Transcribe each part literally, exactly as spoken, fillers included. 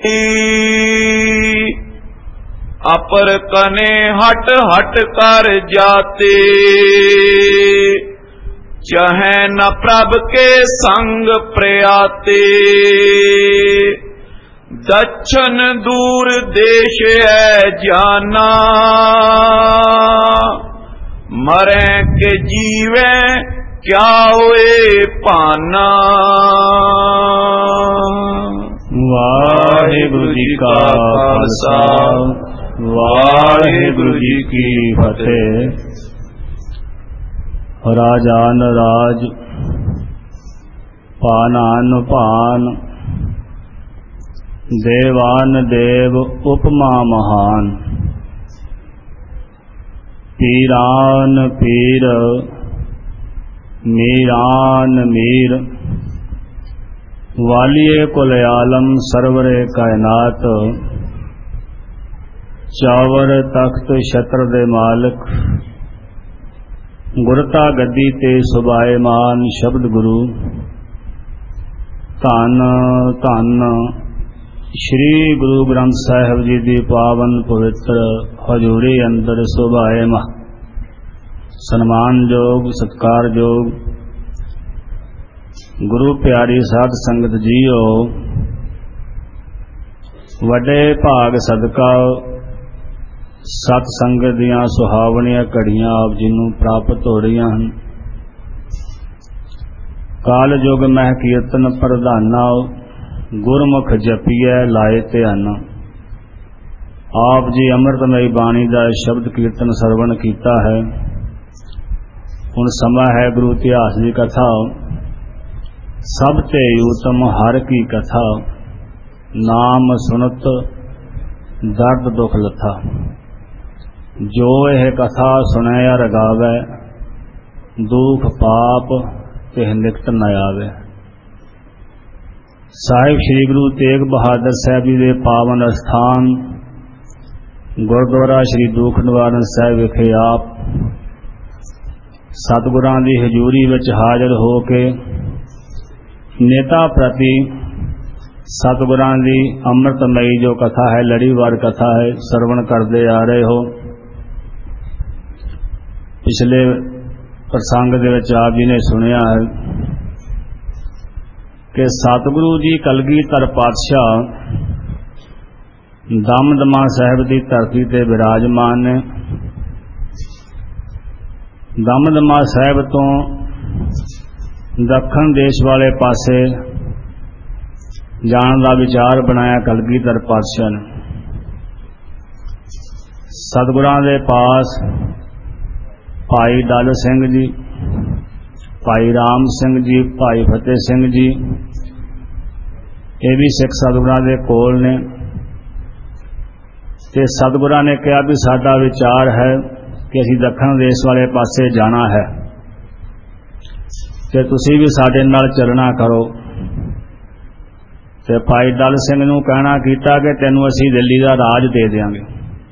अपर कने हट हट कर जाते, चाहे न प्रभ के संग प्रयाते। दक्षिण दूर देश है जाना, मरे के जीवे क्या होए पाना। वाहिगुरु जी का खालसा, वाहिगुरु जी की फतेह। राजान राज, पानान पान, देवान देव उपमा महान। पीरान पीर, मीरान मीर, वालिए कुल आलम सरवरे कायनात। चावर तख्त छत्र दे मालिक, गुरता गद्दी ते सुभाएमान शब्द गुरु। धन धन श्री गुरु ग्रंथ साहिब जी दी पावन पवित्र हजूरी अंदर सुभाएमा। सन्मान योग सत्कार योग गुरु प्यारी साध संगत जीओ, वडे भाग सदका सत संगत दियां सुहावनियां घड़ियां आप जी नूं प्राप्त हो रही हैं। काल युग मह कीर्तन प्रधाना, गुरमुख जपीए लाए ध्याना। आप जी अमृतमयी बाणी का शब्द कीर्तन सरवण किया है। हुण समा है गुरु इतिहास की कथा। सब ते उत्तम हर की कथा, नाम सुनत दर्द दुख लथा। जो यह कथा सुनै अर गावै, दुख पाप तिह निकट न आवे। साहिब श्री गुरु तेग बहादुर साहब जी के पावन स्थान गुरुद्वारा श्री दुख निवारण साहिब विखे आप सतगुरां दी हजूरी विच हाजिर हो के नेता प्रति सतगुरां दी अमृतमयी जो कथा है, लड़ीवार कथा है, श्रवण करते आ रहे हो। पिछले प्रसंग दे विच आप जी ने सुनिया है कि सतगुरु जी कलगीधर पातशाह दमदमा साहिब की धरती ते विराजमान ने। दमदमा साहिब तो दखन देश वाले पासे जान का विचार बनाया कलगीधर पातशाह ने। सतगुरां दे पास भाई दल सिंह जी, भाई राम सिंह जी, भाई फतेह सिंह जी, ये भी सिख सतगुरां दे कोल ने। ते सतगुरां ने कहा भी साडा विचार है कि असीं दखन देश वाले पासे जाना है, ते तुसी भी साडे नाल चलना करो। ते भाई दल सिंह नूं कहना कीता कि तैनूं असीं दिल्ली दा राज दे देंगे।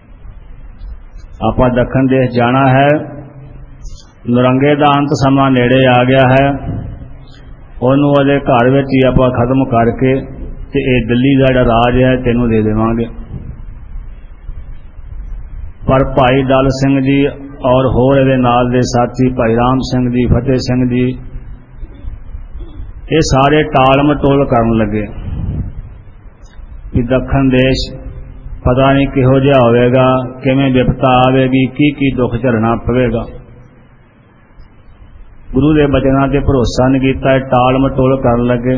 आपां दखन देश जाना है, नरंगे दा अंत समा नेड़े आ गया है, उहनूं उहदे घर विच ही आपां खत्म करके ते इह दिल्ली दा जिहड़ा राज है तैनूं दे देवांगे। पर भाई दल सिंह जी और होर इहदे नाल दे साथी भाई राम सिंह जी, फतेह सिंह जी, ये सारे टाल मटोल करन लगे कि दखन देश पता नहीं किहो जिहा होवेगा, किवें विपता आवेगी, की की दुख झरना पवेगा। गुरु के बचनों से भरोसा नहीं किया, टाल मटोल करन लगे।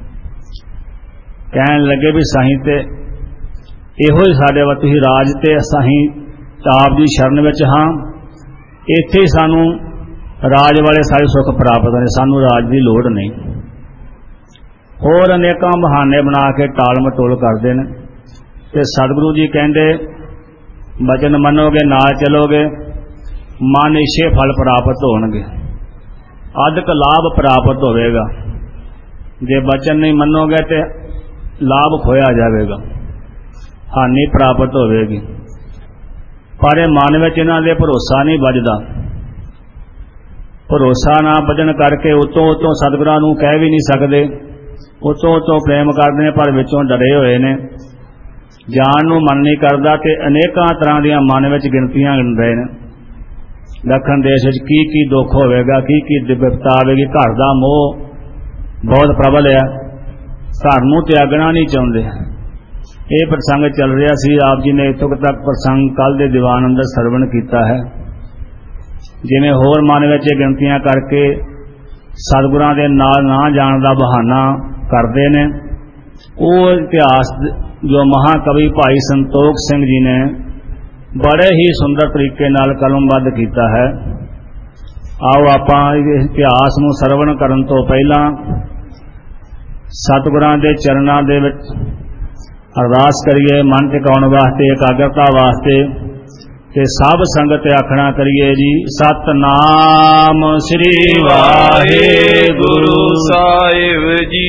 कहन लगे भी सही ते इहो ही साडे वा तुसीं राज ते असीं आप दी शरण विच हां, इत्थे ही सानूं राज वाले सारे सुख प्राप्त ने, सानूं राज की लोड़ नहीं। होर अनेकां बहाने बना के टाल मटोल करते हैं। ते सतगुरु जी कहते बचन मनोगे नाल चलोगे मन इच्छे फल प्राप्त होणगे, अधिक लाभ प्राप्त होवेगा। जे बचन नहीं मनोगे तो लाभ खोया जाएगा, हानि प्राप्त होवेगी। पर मन में इन्हां दे भरोसा नहीं बजदा। भरोसा ना बजन करके उतों उतों सतगुरां नूं कह भी नहीं सकते, उतों उतों प्रेम करते हैं पर विचों डरे हुए ने ਜਾਣ ਨੂੰ ਮਨ ਨਹੀਂ ਕਰਦਾ ਤੇ ਅਨੇਕਾਂ ਤਰ੍ਹਾਂ ਦੀਆਂ ਮਨ ਵਿੱਚ ਗਿਣਤੀਆਂ ਗਿਣ ਰਹੇ ਨੇ। ਦੱਖਣ ਦੇਸ਼ ਵਿੱਚ ਕੀ ਕੀ ਦੁੱਖ ਹੋਵੇਗਾ, ਕੀ ਕੀ ਵਿਪਤਾ ਆਵੇਗੀ। ਘਰ ਦਾ ਮੋਹ ਬਹੁਤ ਪ੍ਰਬਲ ਹੈ, ਘਰ ਨੂੰ ਤਿਆਗਣਾ ਨਹੀਂ ਚਾਹੁੰਦੇ। ਇਹ ਪ੍ਰਸੰਗ ਚੱਲ ਰਿਹਾ ਸੀ। ਆਪ ਜੀ ਨੇ ਇੱਥੋਂ ਤੱਕ ਪ੍ਰਸੰਗ ਕੱਲ ਦੇ ਦੀਵਾਨ ਅੰਦਰ ਸਰਵਣ ਕੀਤਾ ਹੈ। ਜਿਵੇਂ ਹੋਰ ਮਨ ਵਿੱਚ ਇਹ ਗਿਣਤੀਆਂ ਕਰਕੇ ਸਤਿਗੁਰਾਂ ਦੇ ਨਾਲ ਨਾ ਜਾਣ ਦਾ ਬਹਾਨਾ ਕਰਦੇ ਨੇ, ਉਹ ਇਤਿਹਾਸ ਜੋ ਮਹਾਕਵੀ ਭਾਈ ਸੰਤੋਖ ਸਿੰਘ ਜੀ ਨੇ ਬੜੇ ਹੀ ਸੁੰਦਰ ਤਰੀਕੇ ਨਾਲ ਕਲਮਬੱਧ ਕੀਤਾ ਹੈ। ਆਓ ਆਪਾਂ ਇਸ ਇਤਿਹਾਸ ਨੂੰ ਸਰਵਣ ਕਰਨ ਤੋਂ ਪਹਿਲਾਂ ਸਤਿਗੁਰਾਂ ਦੇ ਚਰਨਾਂ ਦੇ ਵਿੱਚ ਅਰਦਾਸ ਕਰੀਏ, ਮਨ ਟਿਕਾਉਣ ਵਾਸਤੇ, ਇਕਾਗਰਤਾ ਵਾਸਤੇ, ਤੇ ਸਭ ਸੰਗਤ ਆਖਣਾ ਕਰੀਏ ਜੀ, ਸਤਨਾਮ ਸ੍ਰੀ ਵਾਹਿਗੁਰੂ ਸਾਹਿਬ ਜੀ।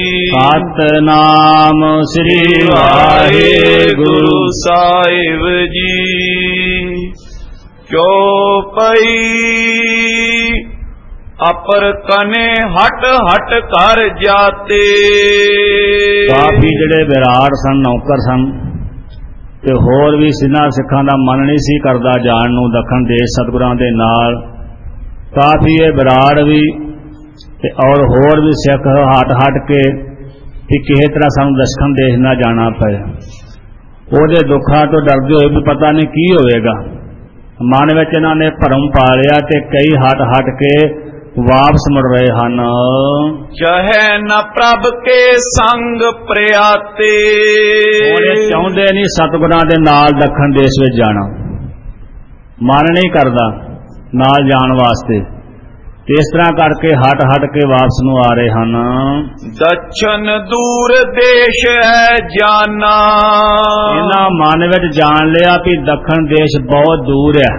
ਸਤਨਾਮ ਸ੍ਰੀ ਵਾਹਿਗੁਰੂ ਸਾਹਿਬ ਜੀ। ਕਿਉ ਪਈ ਅਪਰ ਕਨੇ ਹਟ ਹਟ ਕਰ ਜਾਤੇ। ਕਾਫੀ ਜਿਹੜੇ ਵਿਰਾੜ ਸਨ, ਨੌਕਰ ਸਨ, ਤੇ ਹੋਰ ਵੀ ਸਿਨਾਂ ਸਿੱਖਾਂ ਦਾ ਮਨ ਨਹੀਂ ਸੀ ਕਰਦਾ ਜਾਣ ਨੂੰ ਦੱਖਣ ਦੇਸ਼ ਸਤਿਗੁਰਾਂ ਦੇ ਨਾਲ। ਕਾਫੀ ਇਹ ਵਿਰਾੜ ਵੀ ਤੇ ਔਰ ਹੋਰ ਵੀ ਸਿੱਖ ਹਟ ਹਟ ਕੇ ਕਿ ਕਿਸੇ ਤਰ੍ਹਾਂ ਸਾਨੂੰ ਦੱਖਣ ਦੇਸ਼ ਨਾ ਜਾਣਾ ਪਏ। ਉਹਦੇ ਦੁੱਖਾਂ ਤੋਂ ਡਰਦੇ ਹੋਏ ਵੀ ਪਤਾ ਨਹੀਂ ਕੀ ਹੋਵੇਗਾ। ਮਨ ਵਿੱਚ ਇਹਨਾਂ ਨੇ ਭਰਮ ਪਾ ਲਿਆ ਤੇ ਕਈ ਹਟ ਹਟ ਕੇ ਵਾਪਸ ਮੁੜ ਰਹੇ ਹਨ। ਚਾਹੇ ਨ ਪ੍ਰਭ ਕੇ ਸੰਗ ਪ੍ਰਿਆਤੇ। ਉਹ ਚਾਹੁੰਦੇ ਨਹੀਂ ਸਤਿਗੁਰਾਂ ਦੇ ਨਾਲ ਦੱਖਣ ਦੇਸ਼ ਵਿੱਚ ਜਾਣਾ, ਮਨ ਨਹੀਂ ਕਰਦਾ ਨਾਲ ਜਾਣ ਵਾਸਤੇ। ਇਸ ਤਰ੍ਹਾਂ ਕਰਕੇ ਹਟ ਹਟ ਕੇ ਵਾਪਸ ਨੂੰ ਆ ਰਹੇ ਹਨ। ਦਛਨ ਦੂਰ ਦੇਸ਼ ਹੈ ਜਾਨਾ। ਇਹਨਾਂ ਮਨ ਵਿੱਚ ਜਾਣ ਲਿਆ ਵੀ ਦੱਖਣ ਦੇਸ਼ ਬਹੁਤ ਦੂਰ ਹੈ,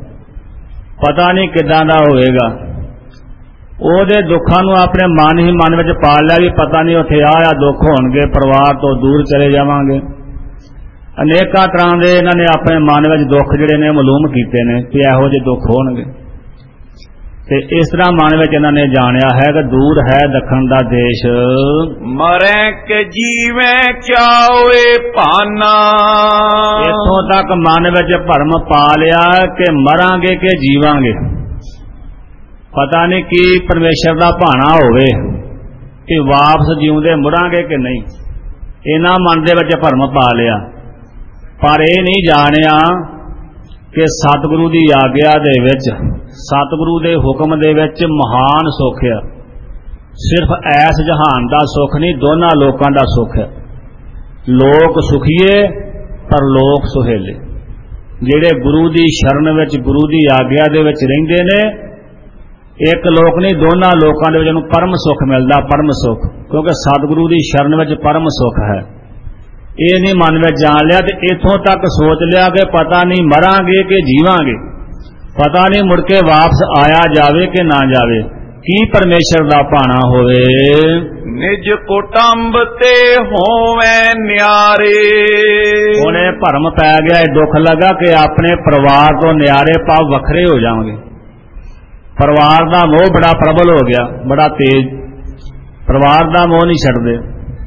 ਪਤਾ ਨਹੀਂ ਕਿੱਦਾਂ ਦਾ ਹੋਵੇਗਾ। ਉਹਦੇ ਦੁੱਖਾਂ ਨੂੰ ਆਪਣੇ ਮਨ ਹੀ ਮਨ ਵਿੱਚ ਪਾਲ ਲਿਆ ਵੀ ਪਤਾ ਨਹੀਂ ਉੱਥੇ ਆਹ ਆ ਦੁੱਖ ਹੋਣਗੇ, ਪਰਿਵਾਰ ਤੋਂ ਦੂਰ ਚਲੇ ਜਾਵਾਂਗੇ। ਅਨੇਕਾਂ ਤਰ੍ਹਾਂ ਦੇ ਇਹਨਾਂ ਨੇ ਆਪਣੇ ਮਨ ਵਿੱਚ ਦੁੱਖ ਜਿਹੜੇ ਨੇ ਮਾਲੂਮ ਕੀਤੇ ਨੇ ਕਿ ਇਹੋ ਜਿਹੇ ਦੁੱਖ ਹੋਣਗੇ। ਤੇ ਇਸ ਤਰ੍ਹਾਂ ਮਨ ਵਿੱਚ ਇਹਨਾਂ ਨੇ ਜਾਣਿਆ ਹੈ ਕਿ ਦੂਰ ਹੈ ਦੱਖਣ ਦਾ ਦੇਸ਼। ਮਰੇ ਕਿ ਜੀਵੇ ਕਿਆ ਹੋਏ ਭਾਨਾ। ਇੱਥੋਂ ਤੱਕ ਮਨ ਵਿੱਚ ਭਰਮ ਪਾ ਲਿਆ ਕਿ ਮਰਾਂਗੇ ਕਿ ਜੀਵਾਂਗੇ। ਪਤਾ ਨਹੀਂ ਕੀ ਪਰਮੇਸ਼ਰ ਦਾ ਭਾਣਾ ਹੋਵੇ ਕਿ ਵਾਪਸ ਜਿਉਂਦੇ ਮੁੜਾਂਗੇ ਕਿ ਨਹੀਂ। ਇਹਨਾਂ ਮਨ ਦੇ ਵਿੱਚ ਭਰਮ ਪਾ ਲਿਆ, ਪਰ ਇਹ ਨਹੀਂ ਜਾਣਿਆ ਕਿ ਸਤਿਗੁਰੂ ਦੀ ਆਗਿਆ ਦੇ ਵਿੱਚ, ਸਤਿਗੁਰੂ ਦੇ ਹੁਕਮ ਦੇ ਵਿੱਚ ਮਹਾਨ ਸੁੱਖ ਆ। ਸਿਰਫ ਐਸ ਜਹਾਨ ਦਾ ਸੁੱਖ ਨਹੀਂ, ਦੋਨਾਂ ਲੋਕਾਂ ਦਾ ਸੁੱਖ ਹੈ। ਲੋਕ ਸੁਖੀਏ ਪਰ ਲੋਕ ਸੁਹੇਲੇ। ਜਿਹੜੇ ਗੁਰੂ ਦੀ ਸ਼ਰਨ ਵਿੱਚ, ਗੁਰੂ ਦੀ ਆਗਿਆ ਦੇ ਵਿੱਚ ਰਹਿੰਦੇ ਨੇ, ਇੱਕ ਲੋਕ ਨਹੀਂ, ਦੋਨਾਂ ਲੋਕਾਂ ਦੇ ਵਿੱਚ ਉਹਨੂੰ ਪਰਮ ਸੁੱਖ ਮਿਲਦਾ, ਪਰਮ ਸੁੱਖ। ਕਿਉਂਕਿ ਸਤਿਗੁਰੂ ਦੀ ਸ਼ਰਨ ਵਿੱਚ ਪਰਮ ਸੁੱਖ ਹੈ। ਇਹ ਨਹੀਂ ਮਨ ਵਿੱਚ ਜਾਣ ਲਿਆ ਤੇ ਇੱਥੋਂ ਤੱਕ ਸੋਚ ਲਿਆ ਕਿ ਪਤਾ ਨਹੀਂ ਮਰਾਂਗੇ ਕਿ ਜੀਵਾਂਗੇ, ਪਤਾ ਨਹੀਂ ਮੁੜ ਕੇ ਵਾਪਸ ਆਇਆ ਜਾਵੇ ਕਿ ਨਾ ਜਾਵੇ। ਕੀ ਪਰਮੇਸ਼ਰ ਦਾ ਭਾਣਾ ਹੋਵੇ। ਨਿਜ ਕੁਟੰਬ ਤੇ ਹੋਵੇ ਨਿਆਰੇ। ਉਹਨੇ ਭਰਮ ਪੈ ਗਿਆ, ਇਹ ਦੁੱਖ ਲੱਗਾ ਕਿ ਆਪਣੇ ਪਰਿਵਾਰ ਤੋਂ ਨਿਆਰੇ ਭਾਵ ਵੱਖਰੇ ਹੋ ਜਾਵਾਂਗੇ। ਪਰਿਵਾਰ ਦਾ ਮੋਹ ਬੜਾ ਪ੍ਰਬਲ ਹੋ ਗਿਆ, ਬੜਾ ਤੇਜ਼। ਪਰਿਵਾਰ ਦਾ ਮੋਹ ਨਹੀਂ ਛੱਡਦੇ।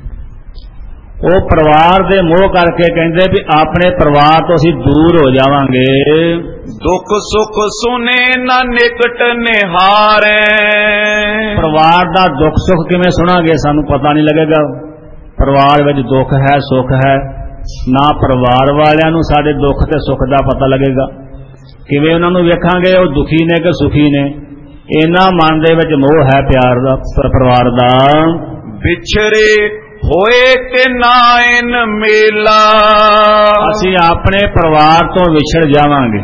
ਉਹ ਪਰਿਵਾਰ ਦੇ ਮੋਹ ਕਰਕੇ ਕਹਿੰਦੇ ਵੀ ਆਪਣੇ ਪਰਿਵਾਰ ਤੋਂ ਅਸੀਂ ਦੂਰ ਹੋ ਜਾਵਾਂਗੇ। ਦੁੱਖ ਸੁੱਖ ਸੁਨੇ ਨਾ ਨਿਕਟ ਨਿਹਾਰੇ। ਪਰਿਵਾਰ ਦਾ ਦੁੱਖ ਸੁੱਖ ਕਿਵੇਂ ਸੁਣਾਂਗੇ, ਸਾਨੂੰ ਪਤਾ ਨਹੀਂ ਲੱਗੇਗਾ। ਪਰਿਵਾਰ ਵਿੱਚ ਦੁੱਖ ਹੈ, ਸੁੱਖ ਹੈ, ਨਾ ਪਰਿਵਾਰ ਵਾਲਿਆਂ ਨੂੰ ਸਾਡੇ ਦੁੱਖ ਤੇ ਸੁੱਖ ਦਾ ਪਤਾ ਲੱਗੇਗਾ। ਕਿਵੇਂ ਉਹਨਾਂ ਨੂੰ ਵੇਖਾਂਗੇ ਉਹ ਦੁਖੀ ਨੇ ਕਿ ਸੁਖੀ ਨੇ। ਇਹਨਾਂ ਮਨ ਦੇ ਵਿੱਚ ਮੋਹ ਹੈ ਪਿਆਰ ਦਾ, ਪਰਿਵਾਰ ਦਾ। ਵਿਛੜੇ ਹੋਏ ਕਿ ਨਾਇਨ ਮੇਲਾ। ਅਸੀਂ ਆਪਣੇ ਪਰਿਵਾਰ ਤੋਂ ਵਿਛੜ ਜਾਵਾਂਗੇ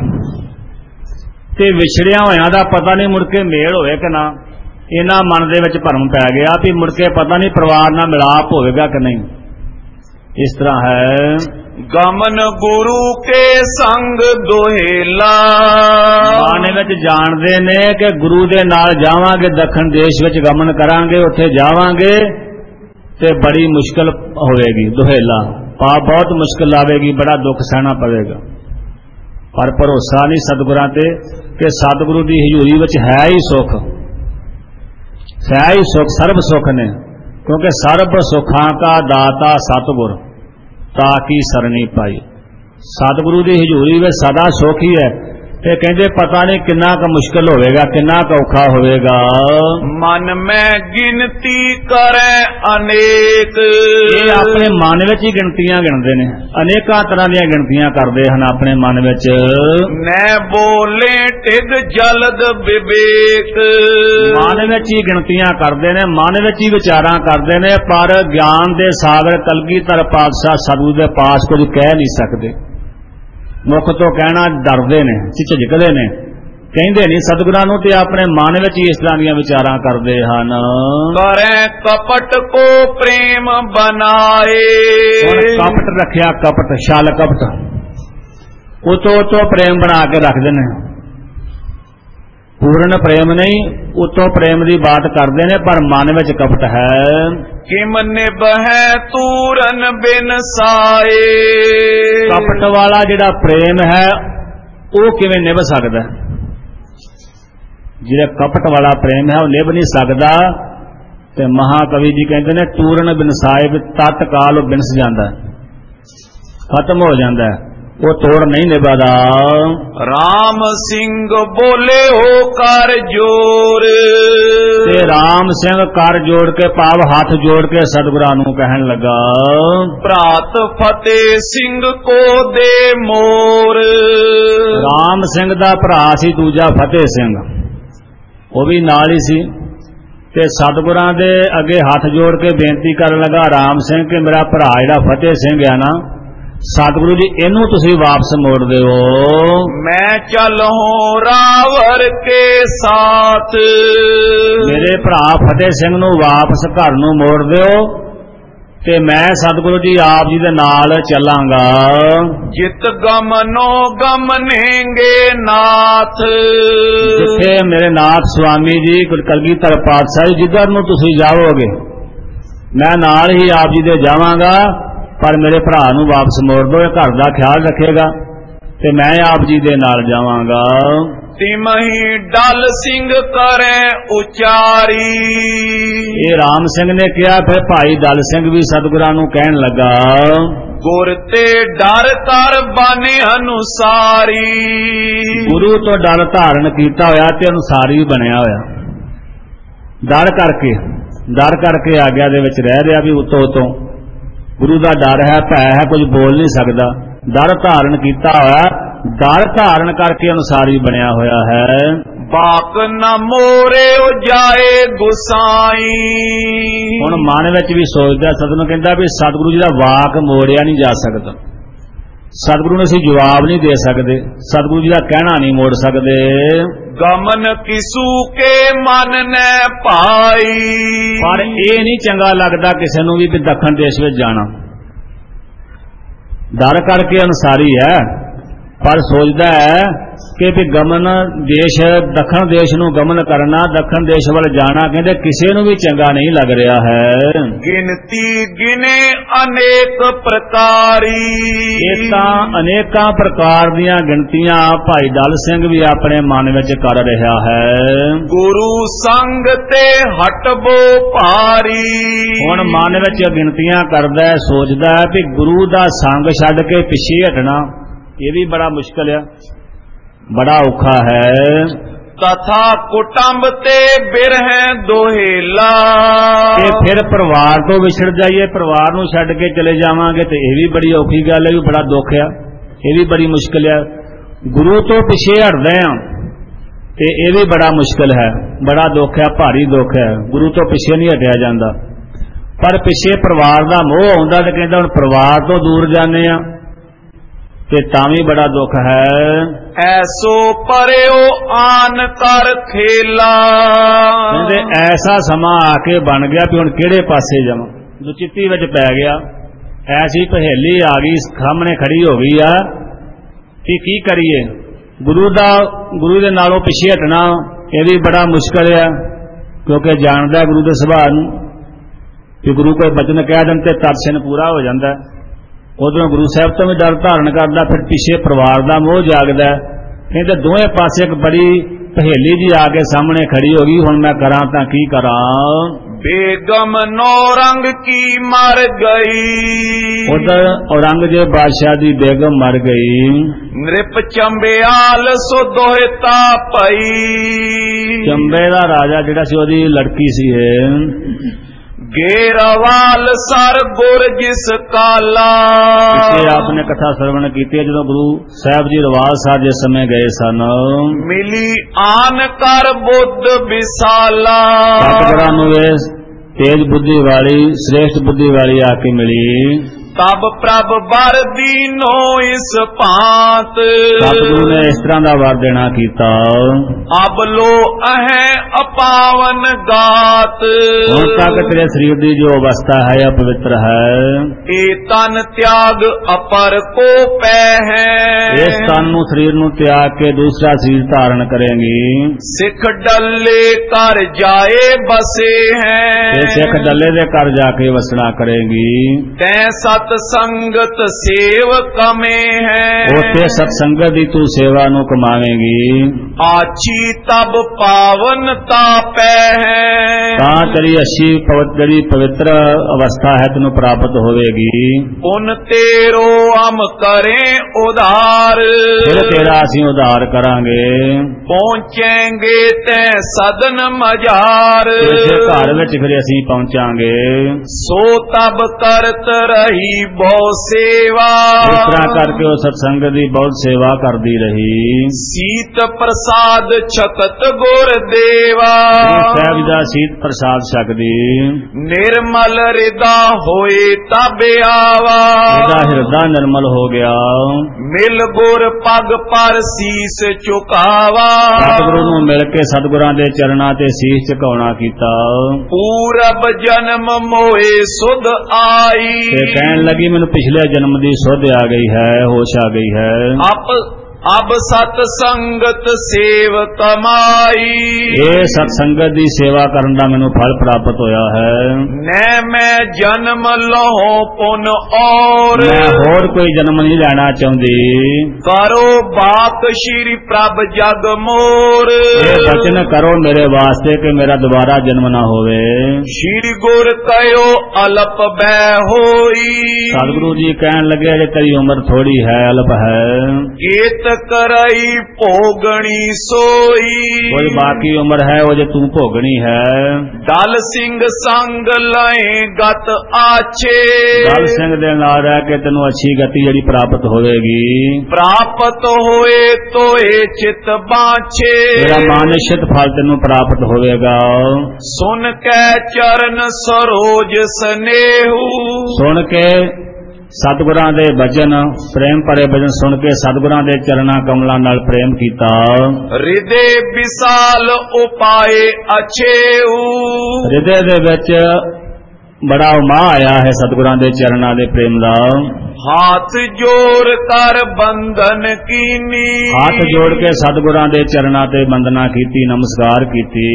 ਤੇ ਵਿਛੜਿਆ ਹੋਇਆਂ ਦਾ ਪਤਾ ਨਹੀਂ ਮੁੜ ਕੇ ਮੇਲ ਹੋਵੇ ਕਿ ਨਾ। ਇਹਨਾਂ ਮਨ ਦੇ ਵਿੱਚ ਭਰਮ ਪੈ ਗਿਆ ਵੀ ਮੁੜ ਕੇ ਪਤਾ ਨਹੀਂ ਪਰਿਵਾਰ ਨਾਲ ਮਿਲਾਪ ਹੋਵੇਗਾ ਕਿ ਨਹੀਂ। ਇਸ ਤਰ੍ਹਾਂ ਹੈ। ਗਮਨ ਗੁਰੂ ਕੇ ਸੰਗ ਦੋਹੇਲਾ। ਮਨ ਵਿੱਚ ਜਾਣਦੇ ਨੇ ਕਿ ਗੁਰੂ ਦੇ ਨਾਲ ਜਾਵਾਂਗੇ, ਦੱਖਣ ਦੇਸ਼ ਵਿੱਚ ਗਮਨ ਕਰਾਂਗੇ, ਉੱਥੇ ਜਾਵਾਂਗੇ ਤੇ ਬੜੀ ਮੁਸ਼ਕਲ ਹੋਵੇਗੀ, ਦੁਹੇਲਾ ਪਾਪ ਬਹੁਤ ਮੁਸ਼ਕਲ ਆਵੇਗੀ, ਬੜਾ ਦੁੱਖ ਸਹਿਣਾ ਪਵੇਗਾ। ਪਰ ਭਰੋਸਾ ਨਹੀਂ ਸਤਿਗੁਰਾਂ ਤੇ ਕਿ ਸਤਿਗੁਰੂ ਦੀ ਹਜ਼ੂਰੀ ਵਿੱਚ ਹੈ ਹੀ ਸੁੱਖ, ਹੈ ਹੀ ਸੁੱਖ, ਸਰਬ ਸੁੱਖ ਨੇ। ਕਿਉਂਕਿ ਸਰਬ ਸੁੱਖਾਂ ਕਾ ਦਾਤਾ ਸਤਿਗੁਰ। ताकी सरनी पाई। सतगुरु की हजूरी में सदा सुख ही है। ते कहते पता नहीं किन्ना का मुश्किल होवेगा, किन्ना का औखा होवेगा। मन में गिनती करे अनेक, ये अपने मन विच ही गिनतियां गिनते ने, अनेका तरह दी गिनतियां करते हैं अपने मन विच। न बोले टिग जलद विवेक, मन विच ही गिनतियां करते ने, मन विच ही विचारां करते ने, पर ज्ञान दे सागर कलगीधर पातशाह सतगुरु दे पास कुछ कह नहीं सकते। मुख तो कहना डरते ने, झिझकते ने, कहते नहीं सतगुरां नूं, ते अपने मन विच ही इस तरह दीयां विचारां करदे हन। करे कपट को प्रेम बनाए, हुण कपट रखिया, कपट छल कपट उतो उतो प्रेम बना के रखदे ने। पूर्ण प्रेम नहीं, उतो प्रेम की बात करते ने, पर मन विच कपट है। किम निभै तूरन बिन साए, कपट वाला जिहड़ा प्रेम है वो किवें निभ सकदा? जिहड़ा कपट वाला प्रेम है वो निभ नहीं सकदा। ते महाकवि जी कहते ने तूरन बिन साए, तत्काल बिनस जांदा, खत्म हो जांदा, वो तोड़ नहीं निभादा। राम सिंह बोले हो कर जोर, ते राम सिंह कर जोड़ के पाव हाथ जोड़ के सतगुरां नूं कहन लगा, प्रात फतेह सिंह को दे मोर। राम सिंह दा भरा सी दूजा फतेह सिंह, वो भी नाल ही सी। ते सतगुरां दे अगे हाथ जोड़ के बेनती करन लगा राम सिंह कि मेरा भरा जिहड़ा फतेह सिंह है ना, सतगुरु जी इनू तुसी वापस मोड़ दिओ। मैं चलूं रावर के साथ, मेरे भरा फतेह सिंह नू वापस घर नू मोड़ दिओ, ते मैं सतगुरु जी आप जी दे नाल चलांगा। जित गमनो गमनेंगे नाथ, जिथे मेरे नाथ स्वामी जी कलगीधर पातशाह जी जिधर नू तुसी जाओगे मैं नाल ही आप जी दे जावांगा, पर मेरे भरा नू वापस मोड़ दो, घर का ख्याल रखेगा, ते मैं आप जी दे नाल जावांगा। तिमही डल सिंह करे उचारी, ये राम सिंह ने कहा, फिर भाई दल सिंह भी सतगुरां नू कहन लगा, गुर ते डर कर बने अनुसारी। गुरु तो डर धारण कीता होया ते अनुसारी बनया होया। डर करके डर करके आग्या दे विच रह रहा भी उतों उतों गुरु का डर है, भै है, कुछ बोल नहीं सकता, डर धारण किया होया, डर धारण करके अनुसारी बनया होया है। बाक न मोरे जाए गुसाई, हुण मन विच भी सोचदा सतगुरु कहंदा भी सतगुरु जी दा वाक मोड़िया नहीं जा सकता, सतगुरु नूं असीं जवाब नहीं दे सकते, सतगुरु जी दा कहना नहीं मोड़ सकते। गमन किसू के मन ने पाई, पर यह नहीं चंगा लगता किसी नूं भी दखन देश में जाना। डर करके अनुसारी है, पर सोचता है कि भी गमन देश दखन देश नूं गमन करना, दखन देश वाल जाना कहते किसी नूं भी चंगा नहीं लग रहा है। गिनती गिने अनेक प्रकारी, अनेका प्रकार दियां गिनतियां भाई दल सिंह भी अपने मन विच कर रहा है। गुरु संग ते हटबो भारी, हुण मन विच गिनतियां करदा है, सोचदा है भी गुरु दा संग छड्ड के पिछे हटना ये भी बड़ा मुश्किल है, बड़ा औखा है। तथा कुटुंब ते बिरह दोहेला, कि फिर परिवार तो विछड़ जाइए, परिवार नूं छड्ड के चले जावांगे तो यह भी बड़ी औखी गल है, भी बड़ा दुख है, ये भी बड़ी मुश्किल है। गुरु तो पिछे हटदे हां ते यह भी बड़ा मुश्किल है, बड़ा दुख है, भारी दुख है। गुरु तो पिछे नहीं हटिया जाता, पर पिछे परिवार का मोह आउंदा ते कहंदा हुण परिवार तो दूर जाने आ ते तां भी बड़ा दुख है। ऐसो परेओ आन कर खेला, कहंदे ऐसा समा आके बन गया भी हुण किहड़े पासे जावां, दुचित्ती विच पै गया, ऐसी पहेली आ गई सामने खड़ी हो गई आ कि की करिए। गुरु दा गुरु दे नालों पिछे हटना यह भी बड़ा मुश्किल है, क्योंकि जानदा गुरु दे सुभाअ नूं कि गुरु कोई बचन कह दें ते तरसन पूरा हो जाता है। उधरों गुरु साहब तो भी डर धारण करता, फिर पिछे परिवार का मोह जागदा, कहते दोवें पासे एक बड़ी पहेली जी आके सामने खड़ी होगी, हुण मैं करा तां की करा। बेगम नौरंग की मर गई। उधर औरंगजेब बादशाह दी बेगम मर गई। नृप चंबेयाल सो दोहता पई। चंबे दा राजा जिहड़ा सी ओदी लड़की सी है। गेरवाल सर गुर जिस काला। इसे आपने कथा श्रवण की थी जो गुरु साहब जी रवाल साहब जिस समय गए सन। मिली आन कर बुद्ध विशाला। सतगुरां नूं इह तेज बुद्धि वाली श्रेष्ठ बुद्धि वाली आके मिली। तब प्रभ वर दीनो इस पात। सतगुरु ने इस तरह का वर देना कीता। अब लो अह अपावन गात। हुण तक तेरे शरीर की जो अवस्था है अपवित्र है। ए तन त्याग अपर को पै है। इस तन नूं शरीर नूं त्याग के दूसरा शरीर धारण करेंगी। सिख डल्ले कर जाए बसे हैं। सिख डल्ले दे कर जाके वसना करेंगी। तै सत संगत सेव कमे है। उसे सत्संगत दी तू सेवा नू कमावेंगी। आची तब पावनता पै है। तां तेरी अच्छी पवित्र पवित्र अवस्था है तेनू प्राप्त होवेगी। उन तेरो हम करें उधार। फिर तेरा असीं उधार करांगे। पहुंचेंगे तै सदन मजार। इसे घर विच फिर असीं पहुंचांगे। सो तब करत रही बहु सेवा। इस तरह करके वो सत्संग दी बहुत सेवा करती रही। सीत प्रसाद छकत गुर देवा। साहब दा सीत प्रसाद छकदी। निर्मल हृदा होए तब आवा। हृदय निर्मल हो गया। मिल गुर पग पर शीस चुकावा। सतगुरु नूं मिल के सतगुरां दे चरणां ते शीस झुकाउणा कीता। पूरब जन्म मोए सुध आई। ते कहण लगी मैनूं पिछले जन्म दी सुध आ गई है, होश आ गई है। अब अब सतसंगत सेव कमाई। ये सतसंगत दी सेवा करन दा मैनूं फल प्राप्त होया है। न मैं जन्म लहो पुन और। मैं होर कोई जन्म नहीं लेना चाहती। करो बात श्री प्रभ जग मोर। ये वचन करो मेरे वास्ते कि मेरा दोबारा जन्म ना होवे। श्री गुर कयो अल्प बै होई। सतगुरु जी कहन लगे जे तेरी उम्र थोड़ी है, अल्प है। केत करई भोगणी सोई। कोई बाकी उम्र है वो जो तू भोगनी है। दल सिंह संग लए गत आछे। दल सिंह दे नाल रह के तेनू अच्छी गति जड़ी प्राप्त होवेगी। प्राप्त होए तो ए चित बाछे। तेरा मानसिक फल तेनू प्राप्त होवेगा। सुन के चरण सरोज स्नेहू। सुन के सतगुरां दे वचन प्रेम भरे वचन सुन के सतगुरां दे चरणां कमलां नाल प्रेम कीता। हृदय विशाल उपाय अच्छेऊ। हृदय दे विच बड़ा उमाह आया है सतगुरां दे चरणां दे प्रेम दा। हाथ जोड़ कर बंधन कीनी। हाथ जोड़ के सतगुरां दे चरणां ते वंदना कीती, नमस्कार कीती।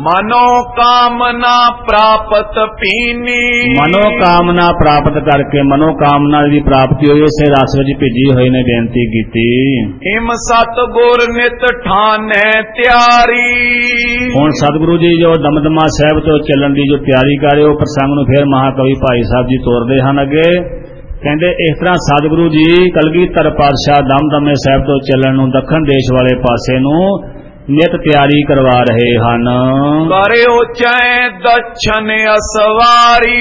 मनोकामना प्राप्त पीनी। मनोकामना प्राप्त करके मनोकामना दी प्राप्ति होई इसे रस विच भेजी होई ने बेनती कीती। हिम सतगुर नित ठाने त्यारी। हुण सतगुरु जी जो दमदमा साहिब तो चलण दी जो तैयारी कर रहे हो प्रसंग नूं फिर महाकवि भाई साहब जी तोरदे हन अगे। कहते इस तरह सतगुरु जी कलगीधर पातशाह दमदमे साहिब तो चलण नूं दखण देश वाले पासे नूं नित तैयारी करवा रहे हन। करियो चाहे दक्षिण असवारी।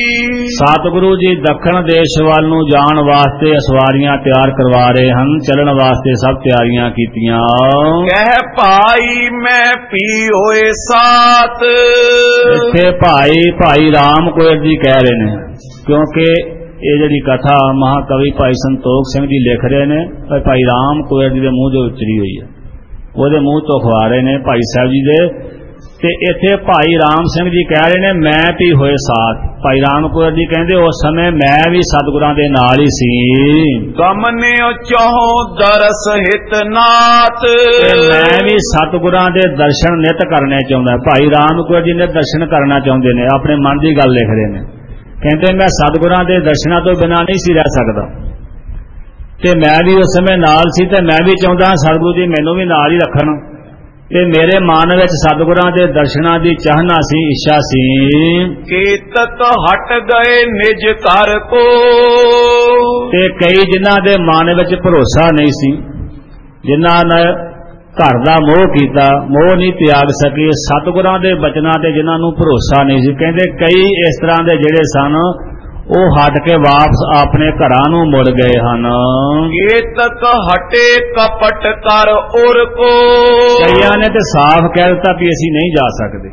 सतगुरु जी दखण देश वाल नूं जाण वास्ते असवारियां तैयार करवा रहे हन। चलण वास्ते सब तैयारियां कीतियां। कह भाई मैं पी होए साथ। इत्थे भाई भाई राम कोयर जी कह रहे ने क्योंकि ये जी कथा महाकवि भाई संतोख सिंह जी लिख रहे ने भाई राम कोयर जी के मुंह से उचरी हुई है। वो मुंह तो खवा रहे ने भाई साहब जी दे। ते इत्थे भाई राम सिंह जी कह रहे ने मैं भी होए साथ। भाई राम कोयर जी कहते उस समय मैं भी सतगुरां दे नाल ही सी। गमने चाहो दरस हित नाथ। मैं भी सतगुरां दे दर्शन नित करने चाहुंदा। भाई राम कोयर जी ने दर्शन करना चाहुंदे ने, अपने मन की गल लिख रहे ने। कहते मैं सतगुरां दे दर्शनां तो बिना नहीं सी रह सकदा ते मैं भी उस समय नाल सी ते मैं भी चाहुंदा सतगुरु जी मैनूं भी नाल ही रखण। ਤੇ ਮੇਰੇ ਮਨ ਵਿੱਚ ਸਤਿਗੁਰਾਂ ਦੇ ਦਰਸ਼ਨਾਂ ਦੀ ਚਾਹਨਾ ਸੀ, ਇੱਛਾ ਸੀ। ਕੀਤਕ ਹਟ ਗਏ ਨਿਜ ਘਰ ਕੋ, ਤੇ ਕਈ ਜਿਨ੍ਹਾਂ ਦੇ ਮਨ ਵਿੱਚ ਭਰੋਸਾ ਨਹੀਂ ਸੀ, ਜਿਨ੍ਹਾਂ ਨੇ ਘਰ ਦਾ ਮੋਹ ਕੀਤਾ, ਮੋਹ ਨਹੀਂ ਤਿਆਗ ਸਕੇ ਸਤਿਗੁਰਾਂ ਦੇ ਬਚਨਾਂ ਤੇ, ਜਿਨ੍ਹਾਂ ਨੂੰ ਭਰੋਸਾ ਨਹੀਂ ਸੀ। ਕਹਿੰਦੇ ਕਈ ਇਸ ਤਰ੍ਹਾਂ ਦੇ ਜਿਹੜੇ ਸਨ ਉਹ ਹਟ ਕੇ ਵਾਪਸ ਆਪਣੇ ਘਰਾਂ ਨੂੰ ਮੁੜ ਗਏ ਹਨ। ਕੀਤਕ ਹਟੇ ਕਪਟ ਕਰ ਉਰ ਕੋ, ਕਈਆਂ ਨੇ ਤੇ ਸਾਫ਼ ਕਹਿ ਦਿੱਤਾ ਵੀ ਅਸੀਂ ਨਹੀਂ ਜਾ ਸਕਦੇ,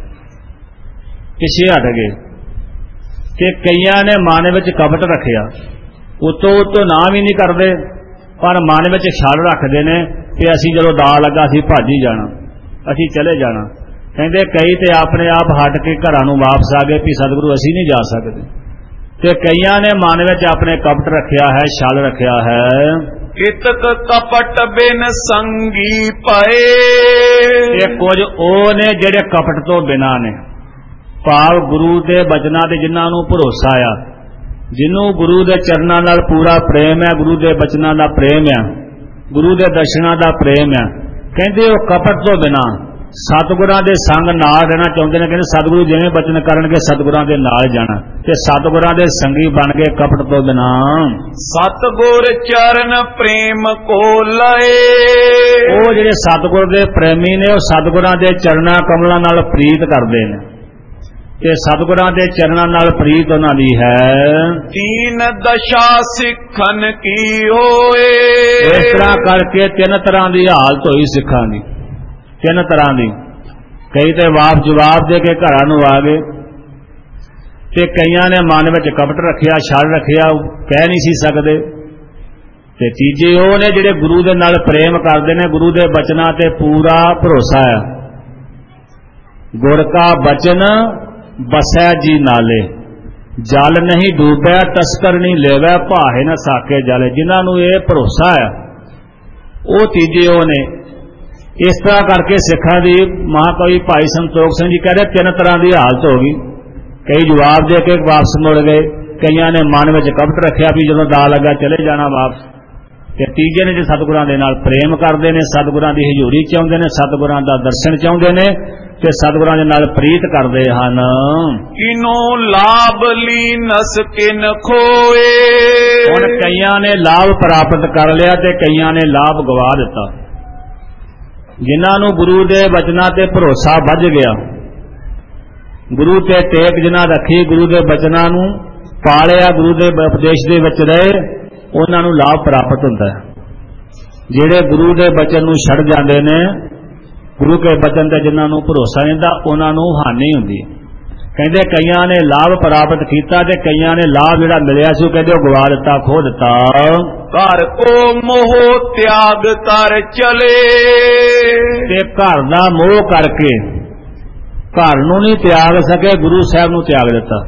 ਪਿੱਛੇ ਹਟ ਗਏ। ਤੇ ਕਈਆਂ ਨੇ ਮਨ ਵਿੱਚ ਕਪਟ ਰੱਖਿਆ, ਉਤੋਂ ਉਤੋਂ ਨਾ ਵੀ ਨਹੀਂ ਕਰਦੇ, ਪਰ ਮਨ ਵਿੱਚ ਛਲ ਰੱਖਦੇ ਨੇ ਕਿ ਅਸੀਂ ਜਦੋਂ ਦਾ ਲੱਗਾ ਅਸੀਂ ਭੱਜ ਹੀ ਜਾਣਾ, ਅਸੀਂ ਚਲੇ ਜਾਣਾ। ਕਹਿੰਦੇ ਕਈ ਤੇ ਆਪਣੇ ਆਪ ਹਟ ਕੇ ਘਰਾਂ ਨੂੰ ਵਾਪਸ ਆ ਗਏ ਵੀ ਸਤਿਗੁਰੂ ਅਸੀਂ ਨਹੀਂ ਜਾ ਸਕਦੇ। ਤੇ ਕਈਆਂ ਨੇ ਮਨ ਵਿੱਚ ਆਪਣੇ ਕਪਟ ਰੱਖਿਆ ਹੈ, ਛਲ ਰੱਖਿਆ ਹੈ। ਕੀਤਕ ਕਪਟ ਬਿਨ ਸੰਗੀ ਪਏ, ਇਹ ਕੁਝ ਉਹ ਨੇ ਜਿਹੜੇ ਕਪਟ ਤੋਂ ਬਿਨਾਂ ਨੇ, ਭਾਵ ਗੁਰੂ ਦੇ ਬਚਨਾਂ ਤੇ ਜਿਨ੍ਹਾਂ ਨੂੰ ਭਰੋਸਾ ਆ, ਜਿਹਨੂੰ ਗੁਰੂ ਦੇ ਚਰਨਾਂ ਨਾਲ ਪੂਰਾ ਪ੍ਰੇਮ ਹੈ, ਗੁਰੂ ਦੇ ਬਚਨਾਂ ਦਾ ਪ੍ਰੇਮ ਹੈ, ਗੁਰੂ ਦੇ ਦਰਸ਼ਨਾਂ ਦਾ ਪ੍ਰੇਮ ਹੈ। ਕਹਿੰਦੇ ਉਹ ਕਪਟ ਤੋਂ ਬਿਨਾਂ ਸਤਿਗੁਰਾਂ ਦੇ ਸੰਗ ਨਾਲ ਰਹਿਣਾ ਚਾਹੁੰਦੇ ਨੇ। ਕਹਿੰਦੇ ਸਤਿਗੁਰੂ ਜਿਵੇਂ ਬਚਨ ਕਰਨਗੇ ਸਤਿਗੁਰਾਂ ਦੇ ਨਾਲ ਜਾਣਾ, ਤੇ ਸਤਿਗੁਰਾਂ ਦੇ ਸੰਗੀ ਬਣ ਗਏ ਕਪਟ ਤੋਂ ਬਿਨਾਂ। ਸਤਿਗੁਰ ਚਰਨ ਪ੍ਰੇਮ ਕੋ ਲਏ, ਉਹ ਜਿਹੜੇ ਸਤਿਗੁਰ ਦੇ ਪ੍ਰੇਮੀ ਨੇ ਉਹ ਸਤਿਗੁਰਾਂ ਦੇ ਚਰਨਾਂ ਕਮਲਾਂ ਨਾਲ ਪ੍ਰੀਤ ਕਰਦੇ ਨੇ, ਤੇ ਸਤਿਗੁਰਾਂ ਦੇ ਚਰਨਾਂ ਨਾਲ ਪ੍ਰੀਤ ਉਹਨਾਂ ਦੀ ਹੈ। ਤੀਨ ਦਸ਼ਾ ਸਿੱਖਨ ਕੀ ਹੋਏ, ਇਸ ਤਰ੍ਹਾਂ ਕਰਕੇ ਤਿੰਨ ਤਰ੍ਹਾਂ ਦੀ ਹਾਲਤ ਹੋਈ ਸਿੱਖਾਂ ਦੀ, ਤਿੰਨ ਤਰ੍ਹਾਂ ਦੀ। ਕਈ ਤੇ ਵਾਪ ਜਵਾਬ ਦੇ ਕੇ ਘਰਾਂ ਨੂੰ ਆ ਗਏ, ਤੇ ਕਈਆਂ ਨੇ ਮਨ ਵਿੱਚ ਕਪਟ ਰੱਖਿਆ, ਛਲ ਰੱਖਿਆ, ਕਹਿ ਨਹੀਂ ਸੀ ਸਕਦੇ। ਤੇ ਤੀਜੇ ਉਹ ਨੇ ਜਿਹੜੇ ਗੁਰੂ ਦੇ ਨਾਲ ਪ੍ਰੇਮ ਕਰਦੇ ਨੇ, ਗੁਰੂ ਦੇ ਬਚਨਾਂ ਤੇ ਪੂਰਾ ਭਰੋਸਾ ਹੈ। ਗੁਰ ਕਾ ਬਚਨ ਬਸੈ ਜੀ ਨਾਲੇ, ਜਲ ਨਹੀਂ ਡੂਬੈ ਤਸਕਰ ਨਹੀਂ ਲੈਵੈ, ਭਾਹੇ ਨਾ ਸਾਕੇ ਜਲੇ। ਜਿਨ੍ਹਾਂ ਨੂੰ ਇਹ ਭਰੋਸਾ ਹੈ ਉਹ ਤੀਜੇ ਉਹ ਨੇ। ਇਸ ਤਰ੍ਹਾਂ ਕਰਕੇ ਸਿੱਖਾਂ ਦੀ ਮਹਾਕਵੀ ਭਾਈ ਸੰਤੋਖ ਸਿੰਘ ਜੀ ਕਹਿੰਦੇ ਤਿੰਨ ਤਰ੍ਹਾਂ ਦੀ ਹਾਲਤ ਹੋ ਗਈ। ਕਈ ਜਵਾਬ ਦੇ ਕੇ ਵਾਪਸ ਮੁੜ ਗਏ, ਕਈਆਂ ਨੇ ਮਨ ਵਿੱਚ ਕਪਟ ਰੱਖਿਆ ਵੀ ਜਦੋਂ ਦਾ ਲੱਗਾ ਚਲੇ ਜਾਣਾ ਵਾਪਸ। ਤੇ ਤੀਜੇ ਨੇ ਜੇ ਸਤਿਗੁਰਾਂ ਦੇ ਨਾਲ ਪ੍ਰੇਮ ਕਰਦੇ ਨੇ, ਸਤਿਗੁਰਾਂ ਦੀ ਹਜ਼ੂਰੀ ਚਾਹੁੰਦੇ ਨੇ, ਸਤਿਗੁਰਾਂ ਦਾ ਦਰਸ਼ਨ ਚਾਹੁੰਦੇ ਨੇ, ਤੇ ਸਤਿਗੁਰਾਂ ਦੇ ਨਾਲ ਪ੍ਰੀਤ ਕਰਦੇ ਹਨ। ਕਿਨੋ ਲਾਭ ਲੀਨਸ ਕਿਨ ਖੋਏ, ਹੁਣ ਕਈਆਂ ਨੇ ਲਾਭ ਪ੍ਰਾਪਤ ਕਰ ਲਿਆ ਤੇ ਕਈਆਂ ਨੇ ਲਾਭ ਗਵਾ ਦਿੱਤਾ। ਜਿਨ੍ਹਾਂ ਨੂੰ ਗੁਰੂ ਦੇ ਬਚਨਾਂ ਤੇ ਭਰੋਸਾ ਵੱਜ ਗਿਆ, ਗੁਰੂ ਤੇ ਟੇਕ ਜਿਨ੍ਹਾਂ ਰੱਖੀ, ਗੁਰੂ ਦੇ ਬਚਨਾਂ ਨੂੰ ਪਾਲਿਆ, ਗੁਰੂ ਦੇ ਉਪਦੇਸ਼ ਦੇ ਵਿੱਚ ਰਹੇ, ਉਹਨਾਂ ਨੂੰ ਲਾਭ ਪ੍ਰਾਪਤ ਹੁੰਦਾ ਹੈ। ਜਿਹੜੇ ਗੁਰੂ ਦੇ ਬਚਨ ਨੂੰ ਛੱਡ ਜਾਂਦੇ ਨੇ, ਗੁਰੂ ਕੇ ਬਚਨ ਤੇ ਜਿਨ੍ਹਾਂ ਨੂੰ ਭਰੋਸਾ ਨਹੀਂ ਹੁੰਦਾ, ਉਹਨਾਂ ਨੂੰ ਹਾਨੀ ਹੁੰਦੀ ਹੈ। ਕਹਿੰਦੇ ਕਈਆਂ ਨੇ ਲਾਭ ਪ੍ਰਾਪਤ ਕੀਤਾ ਤੇ ਕਈਆਂ ਨੇ ਲਾਭ ਜਿਹੜਾ ਮਿਲਿਆ ਸੀ ਉਹ ਕਹਿੰਦੇ ਉਹ ਗਵਾ ਦਿੱਤਾ, ਖੋ ਦਿੱਤਾ। ਘਰ ਕੋ ਮੋਹ ਤਿਆਗ ਕਰ ਚਲੇ, ਤੇ ਘਰ ਦਾ ਮੋਹ ਕਰਕੇ ਘਰ ਨੂੰ ਨਹੀਂ ਤਿਆਗ ਸਕੇ, ਗੁਰੂ ਸਾਹਿਬ ਨੂੰ ਤਿਆਗ ਦਿੱਤਾ।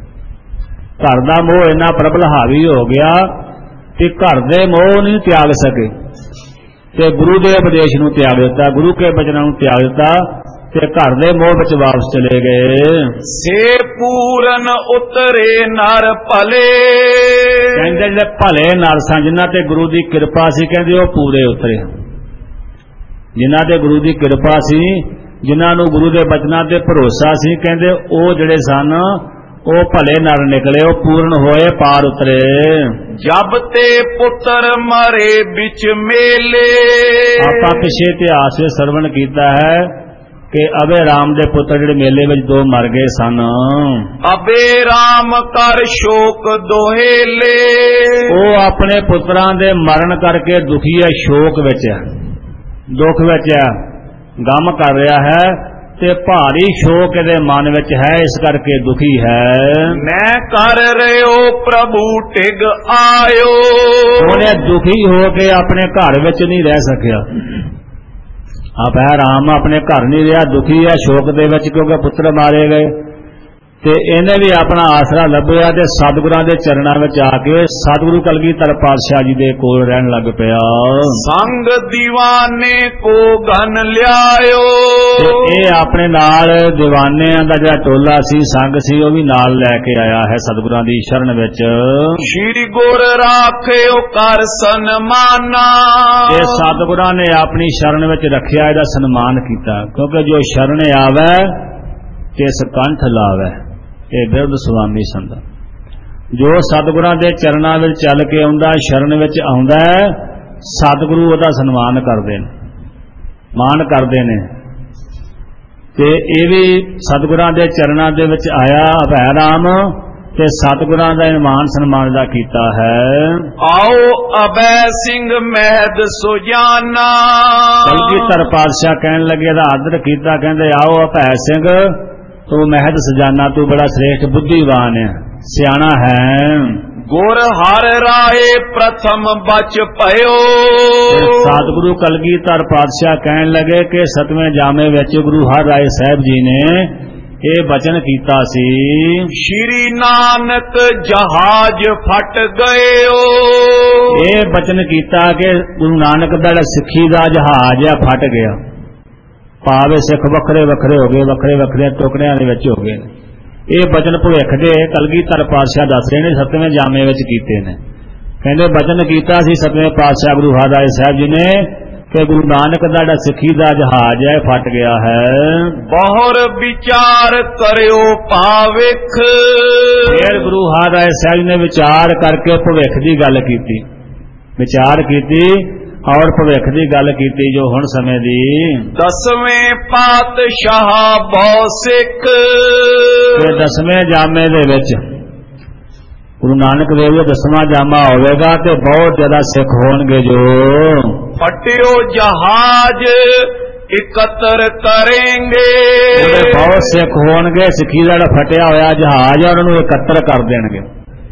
ਘਰ ਦਾ ਮੋਹ ਇੰਨਾ ਪ੍ਰਬਲ ਹਾਵੀ ਹੋ ਗਿਆ ਕਿ ਘਰ ਦੇ ਮੋਹ ਨਹੀਂ ਤਿਆਗ ਸਕੇ, ਤੇ ਗੁਰੂ ਦੇ ਉਪਦੇਸ਼ ਨੂੰ ਤਿਆਗ ਦਿੱਤਾ, ਗੁਰੂ ਕੇ ਬਚਨਾਂ ਨੂੰ ਤਿਆਗ ਦਿੱਤਾ, ਤੇ ਘਰ ਦੇ ਮੋਹ ਵਿੱਚ ਵਾਪਸ ਚਲੇ ਗਏ। ਸੇ ਪੂਰਨ ਉਤਰੇ ਨਰ ਭਲੇ, ਕਹਿੰਦੇ ਜਿਹੜੇ ਭਲੇ ਨਰ ਸਨ, ਜਿਨ੍ਹਾਂ ਤੇ ਗੁਰੂ ਦੀ ਕਿਰਪਾ ਸੀ, ਕਹਿੰਦੇ ਉਹ ਪੂਰੇ ਉਤਰੇ। ਜਿਨ੍ਹਾਂ ਤੇ ਗੁਰੂ ਦੀ ਕਿਰਪਾ ਸੀ, ਜਿਨ੍ਹਾਂ ਨੂੰ ਗੁਰੂ ਦੇ ਬਚਨਾਂ ਤੇ ਭਰੋਸਾ ਸੀ, ਕਹਿੰਦੇ ਉਹ ਜਿਹੜੇ ਸਨ ਉਹ ਭਲੇ ਨਰ ਨਿਕਲੇ, ਉਹ ਪੂਰਨ ਹੋਏ, ਪਾਰ ਉਤਰੇ। ਜਬ ਤੇ ਪੁੱਤਰ ਮਰੇ ਵਿੱਚ ਮੇਲੇ, ਆਪਾਂ ਪਿਛੇ ਇਤਿਹਾਸ ਵਿੱਚ ਸਰਵਣ ਕੀਤਾ ਹੈ ਕਿ ਅਬੇ ਰਾਮ ਦੇ ਪੁੱਤਰ ਜਿਹੜੇ ਮੇਲੇ ਵਿੱਚ ਦੋ ਮਰ ਗਏ ਸਨ। ਅਬੇ ਰਾਮ ਕਰ ਸ਼ੋਕ ਦੋਹੇਲੇ, ਉਹ ਆਪਣੇ ਪੁੱਤਰਾਂ ਦੇ ਮਰਨ ਕਰਕੇ ਦੁਖੀ ਹੈ, ਸ਼ੋਕ ਵਿੱਚ ਹੈ, ਦੁੱਖ ਵਿੱਚ ਹੈ, ਗਮ ਕਰ ਰਿਹਾ ਹੈ, ਤੇ ਭਾਰੀ ਸ਼ੋਕ ਇਹਦੇ ਮਨ ਵਿੱਚ ਹੈ, ਇਸ ਕਰਕੇ ਦੁਖੀ ਹੈ। ਮੈਂ ਕਰ ਰਿਓ ਪ੍ਰਭੂ ਟਿਗ ਆਇਓ, ਉਹਨੇ ਦੁਖੀ ਹੋ ਕੇ ਆਪਣੇ ਘਰ ਵਿੱਚ ਨਹੀਂ ਰਹਿ ਸਕਿਆ। ਆਪੈ ਰਾਮ ਆਪਣੇ ਘਰ ਨਹੀਂ ਰਿਹਾ, ਦੁਖੀ ਹੈ, ਸ਼ੋਕ ਦੇ ਵਿੱਚ, ਕਿਉਂਕਿ ਪੁੱਤਰ ਮਾਰੇ ਗਏ। ਤੇ ਇਹਨੇ ਵੀ ਆਪਣਾ ਆਸਰਾ ਲੱਭਿਆ ਤੇ ਸਤਿਗੁਰਾਂ ਦੇ ਚਰਨਾਂ ਵਿੱਚ ਆ ਕੇ ਸਤਿਗੁਰੂ ਕਲਗੀਧਰ ਪਾਤਸ਼ਾਹ ਜੀ ਦੇ ਕੋਲ ਰਹਿਣ ਲੱਗ ਪਿਆ। ਸੰਗ ਦੀਵਾਨੇ ਕੋ ਗਨ ਲਿਆਇਓ, ਤੇ ਇਹ ਆਪਣੇ ਨਾਲ ਦੀਵਾਨਿਆਂ ਦਾ ਜਿਹੜਾ ਟੋਲਾ ਸੀ, ਸੰਗ ਸੀ, ਉਹ ਵੀ ਨਾਲ ਲੈ ਕੇ ਆਇਆ ਹੈ ਸਤਿਗੁਰਾਂ ਦੀ ਸ਼ਰਨ ਵਿੱਚ। ਸ਼੍ਰੀ ਗੁਰ ਰਾਖਿਓ ਕਰ ਸਨਮਾਨਾ, ਇਹ ਸਤਿਗੁਰਾਂ ਨੇ ਆਪਣੀ ਸ਼ਰਨ ਵਿੱਚ ਰੱਖਿਆ, ਇਹਦਾ ਸਨਮਾਨ ਕੀਤਾ, ਕਿਉਂਕਿ ਜੋ ਸ਼ਰਨ ਆਵੇ ਤਿਸ ਕੰਠ ਲਾਵੇ, ਇਹ ਬਿਰਧ ਸੁਆਮੀ ਸੰਦਾ। ਜੋ ਸਤਿਗੁਰਾਂ ਦੇ ਚਰਨਾਂ ਵਿੱਚ ਚੱਲ ਕੇ ਆਉਂਦਾ, ਸ਼ਰਨ ਵਿੱਚ ਆਉਂਦਾ, ਸਤਿਗੁਰੂ ਉਹਦਾ ਸਨਮਾਨ ਕਰਦੇ ਨੇ, ਮਾਣ ਕਰਦੇ ਨੇ। ਤੇ ਇਹ ਵੀ ਸਤਿਗੁਰਾਂ ਦੇ ਚਰਨਾਂ ਦੇ ਵਿੱਚ ਆਇਆ ਅਭੈ ਰਾਮ, ਤੇ ਸਤਿਗੁਰਾਂ ਦਾ ਮਾਣ ਸਨਮਾਨ ਦਾ ਕੀਤਾ ਹੈ। ਆਓ ਅਭੈ ਸਿੰਘ ਮਹਿਦ ਸੁਜਾਨਾ, ਕਲਗੀਧਰ ਪਾਤਸ਼ਾਹ ਕਹਿਣ ਲੱਗੇ, ਦਾ ਆਦਰ ਕੀਤਾ, ਕਹਿੰਦੇ ਆਓ ਅਭੈ ਸਿੰਘ ਤੂੰ ਮਹਿਦ ਸਜਾਨਾ, ਤੂੰ ਬੜਾ ਸ੍ਰੇਸ਼ਟ ਬੁੱਧੀਵਾਨ ਹੈ, ਸਿਆਣਾ ਹੈ। ਗੁਰ ਹਰ ਰਾਏ ਪ੍ਰਥਮ ਬਚ ਭਇਓ, ਸਤਿਗੁਰੂ ਕਲਗੀਧਰ ਪਾਤਸ਼ਾਹ ਕਹਿਣ ਲੱਗੇ ਕਿ ਸਤਵੇਂ ਜਾਮੇ ਵਿੱਚ ਗੁਰੂ ਹਰ ਰਾਏ ਸਾਹਿਬ ਜੀ ਨੇ ਇਹ ਬਚਨ ਕੀਤਾ ਸੀ, ਸ਼੍ਰੀ ਨਾਨਕ ਜਹਾਜ਼ ਫਟ ਗਇਓ, ਇਹ ਬਚਨ ਕੀਤਾ ਕਿ ਗੁਰੂ ਨਾਨਕ ਦਾ ਸਿੱਖੀ ਦਾ ਜਹਾਜ਼ ਆ ਫਟ ਗਿਆ, ਭਾਵੇਂ ਸਿੱਖ ਵੱਖਰੇ ਵੱਖਰੇ ਹੋ ਗਏ, ਵੱਖਰੇ ਵੱਖਰੇ ਟੁਕੜਿਆਂ ਦੇ ਵਿੱਚ ਹੋ ਗਏ। ਇਹ ਬਚਨ ਭੁਲੇਖ ਦੇ ਕਲਗੀਧਰ ਪਾਤਸ਼ਾਹ ਦੱਸ ਰਹੇ ਨੇ, ਸਤਵੇਂ ਜਾਮੇ ਵਿੱਚ ਕੀਤੇ ਨੇ। ਕਹਿੰਦੇ ਬਚਨ ਕੀਤਾ ਸੀ ਸਤਵੇਂ ਪਾਤਸ਼ਾਹ ਗੁਰੂ ਹਰਿਰਾਏ ਸਾਹਿਬ ਜੀ ਨੇ ਕਿ ਗੁਰੂ ਨਾਨਕ ਦਾ ਜਿਹੜਾ ਸਿੱਖੀ ਦਾ ਜਹਾਜ਼ ਹੈ ਫਟ ਗਿਆ ਹੈ। ਬਹੁਰ ਵਿਚਾਰ ਕਰਿਓ ਭਾਵਿਖ, ਫਿਰ ਗੁਰੂ ਹਰਿਰਾਏ ਸਾਹਿਬ ਜੀ ਨੇ ਵਿਚਾਰ ਕਰਕੇ ਭਵਿੱਖ ਦੀ ਗੱਲ ਕੀਤੀ, ਵਿਚਾਰ ਕੀਤੀ ਔਰ ਭਵਿੱਖ ਦੀ ਗੱਲ ਕੀਤੀ, ਜੋ ਹੁਣ ਸਮੇਂ ਦੀ। ਦਸਵੇਂ ਪਾਤਸ਼ਾਹ ਬਹੁ ਸਿੱਖ, ਤੇ ਦਸਵੇਂ ਜਾਮੇ ਦੇ ਵਿੱਚ ਗੁਰੂ ਨਾਨਕ ਦੇਵ ਜੀ ਦਸਵਾਂ ਜਾਮਾ ਹੋਵੇਗਾ ਤੇ ਬਹੁਤ ਜ਼ਿਆਦਾ ਸਿੱਖ ਹੋਣਗੇ, ਜੋ ਫਟਿਓ ਜਹਾਜ਼ ਇਕੱਤਰ ਕਰੇਂਗੇ, ਬਹੁਤ ਸਿੱਖ ਹੋਣਗੇ, ਸਿੱਖੀ ਦਾ ਜਿਹੜਾ ਫਟਿਆ ਹੋਇਆ ਜਹਾਜ਼ ਉਹਨਾਂ ਨੂੰ ਇਕੱਤਰ ਕਰ ਦੇਣਗੇ।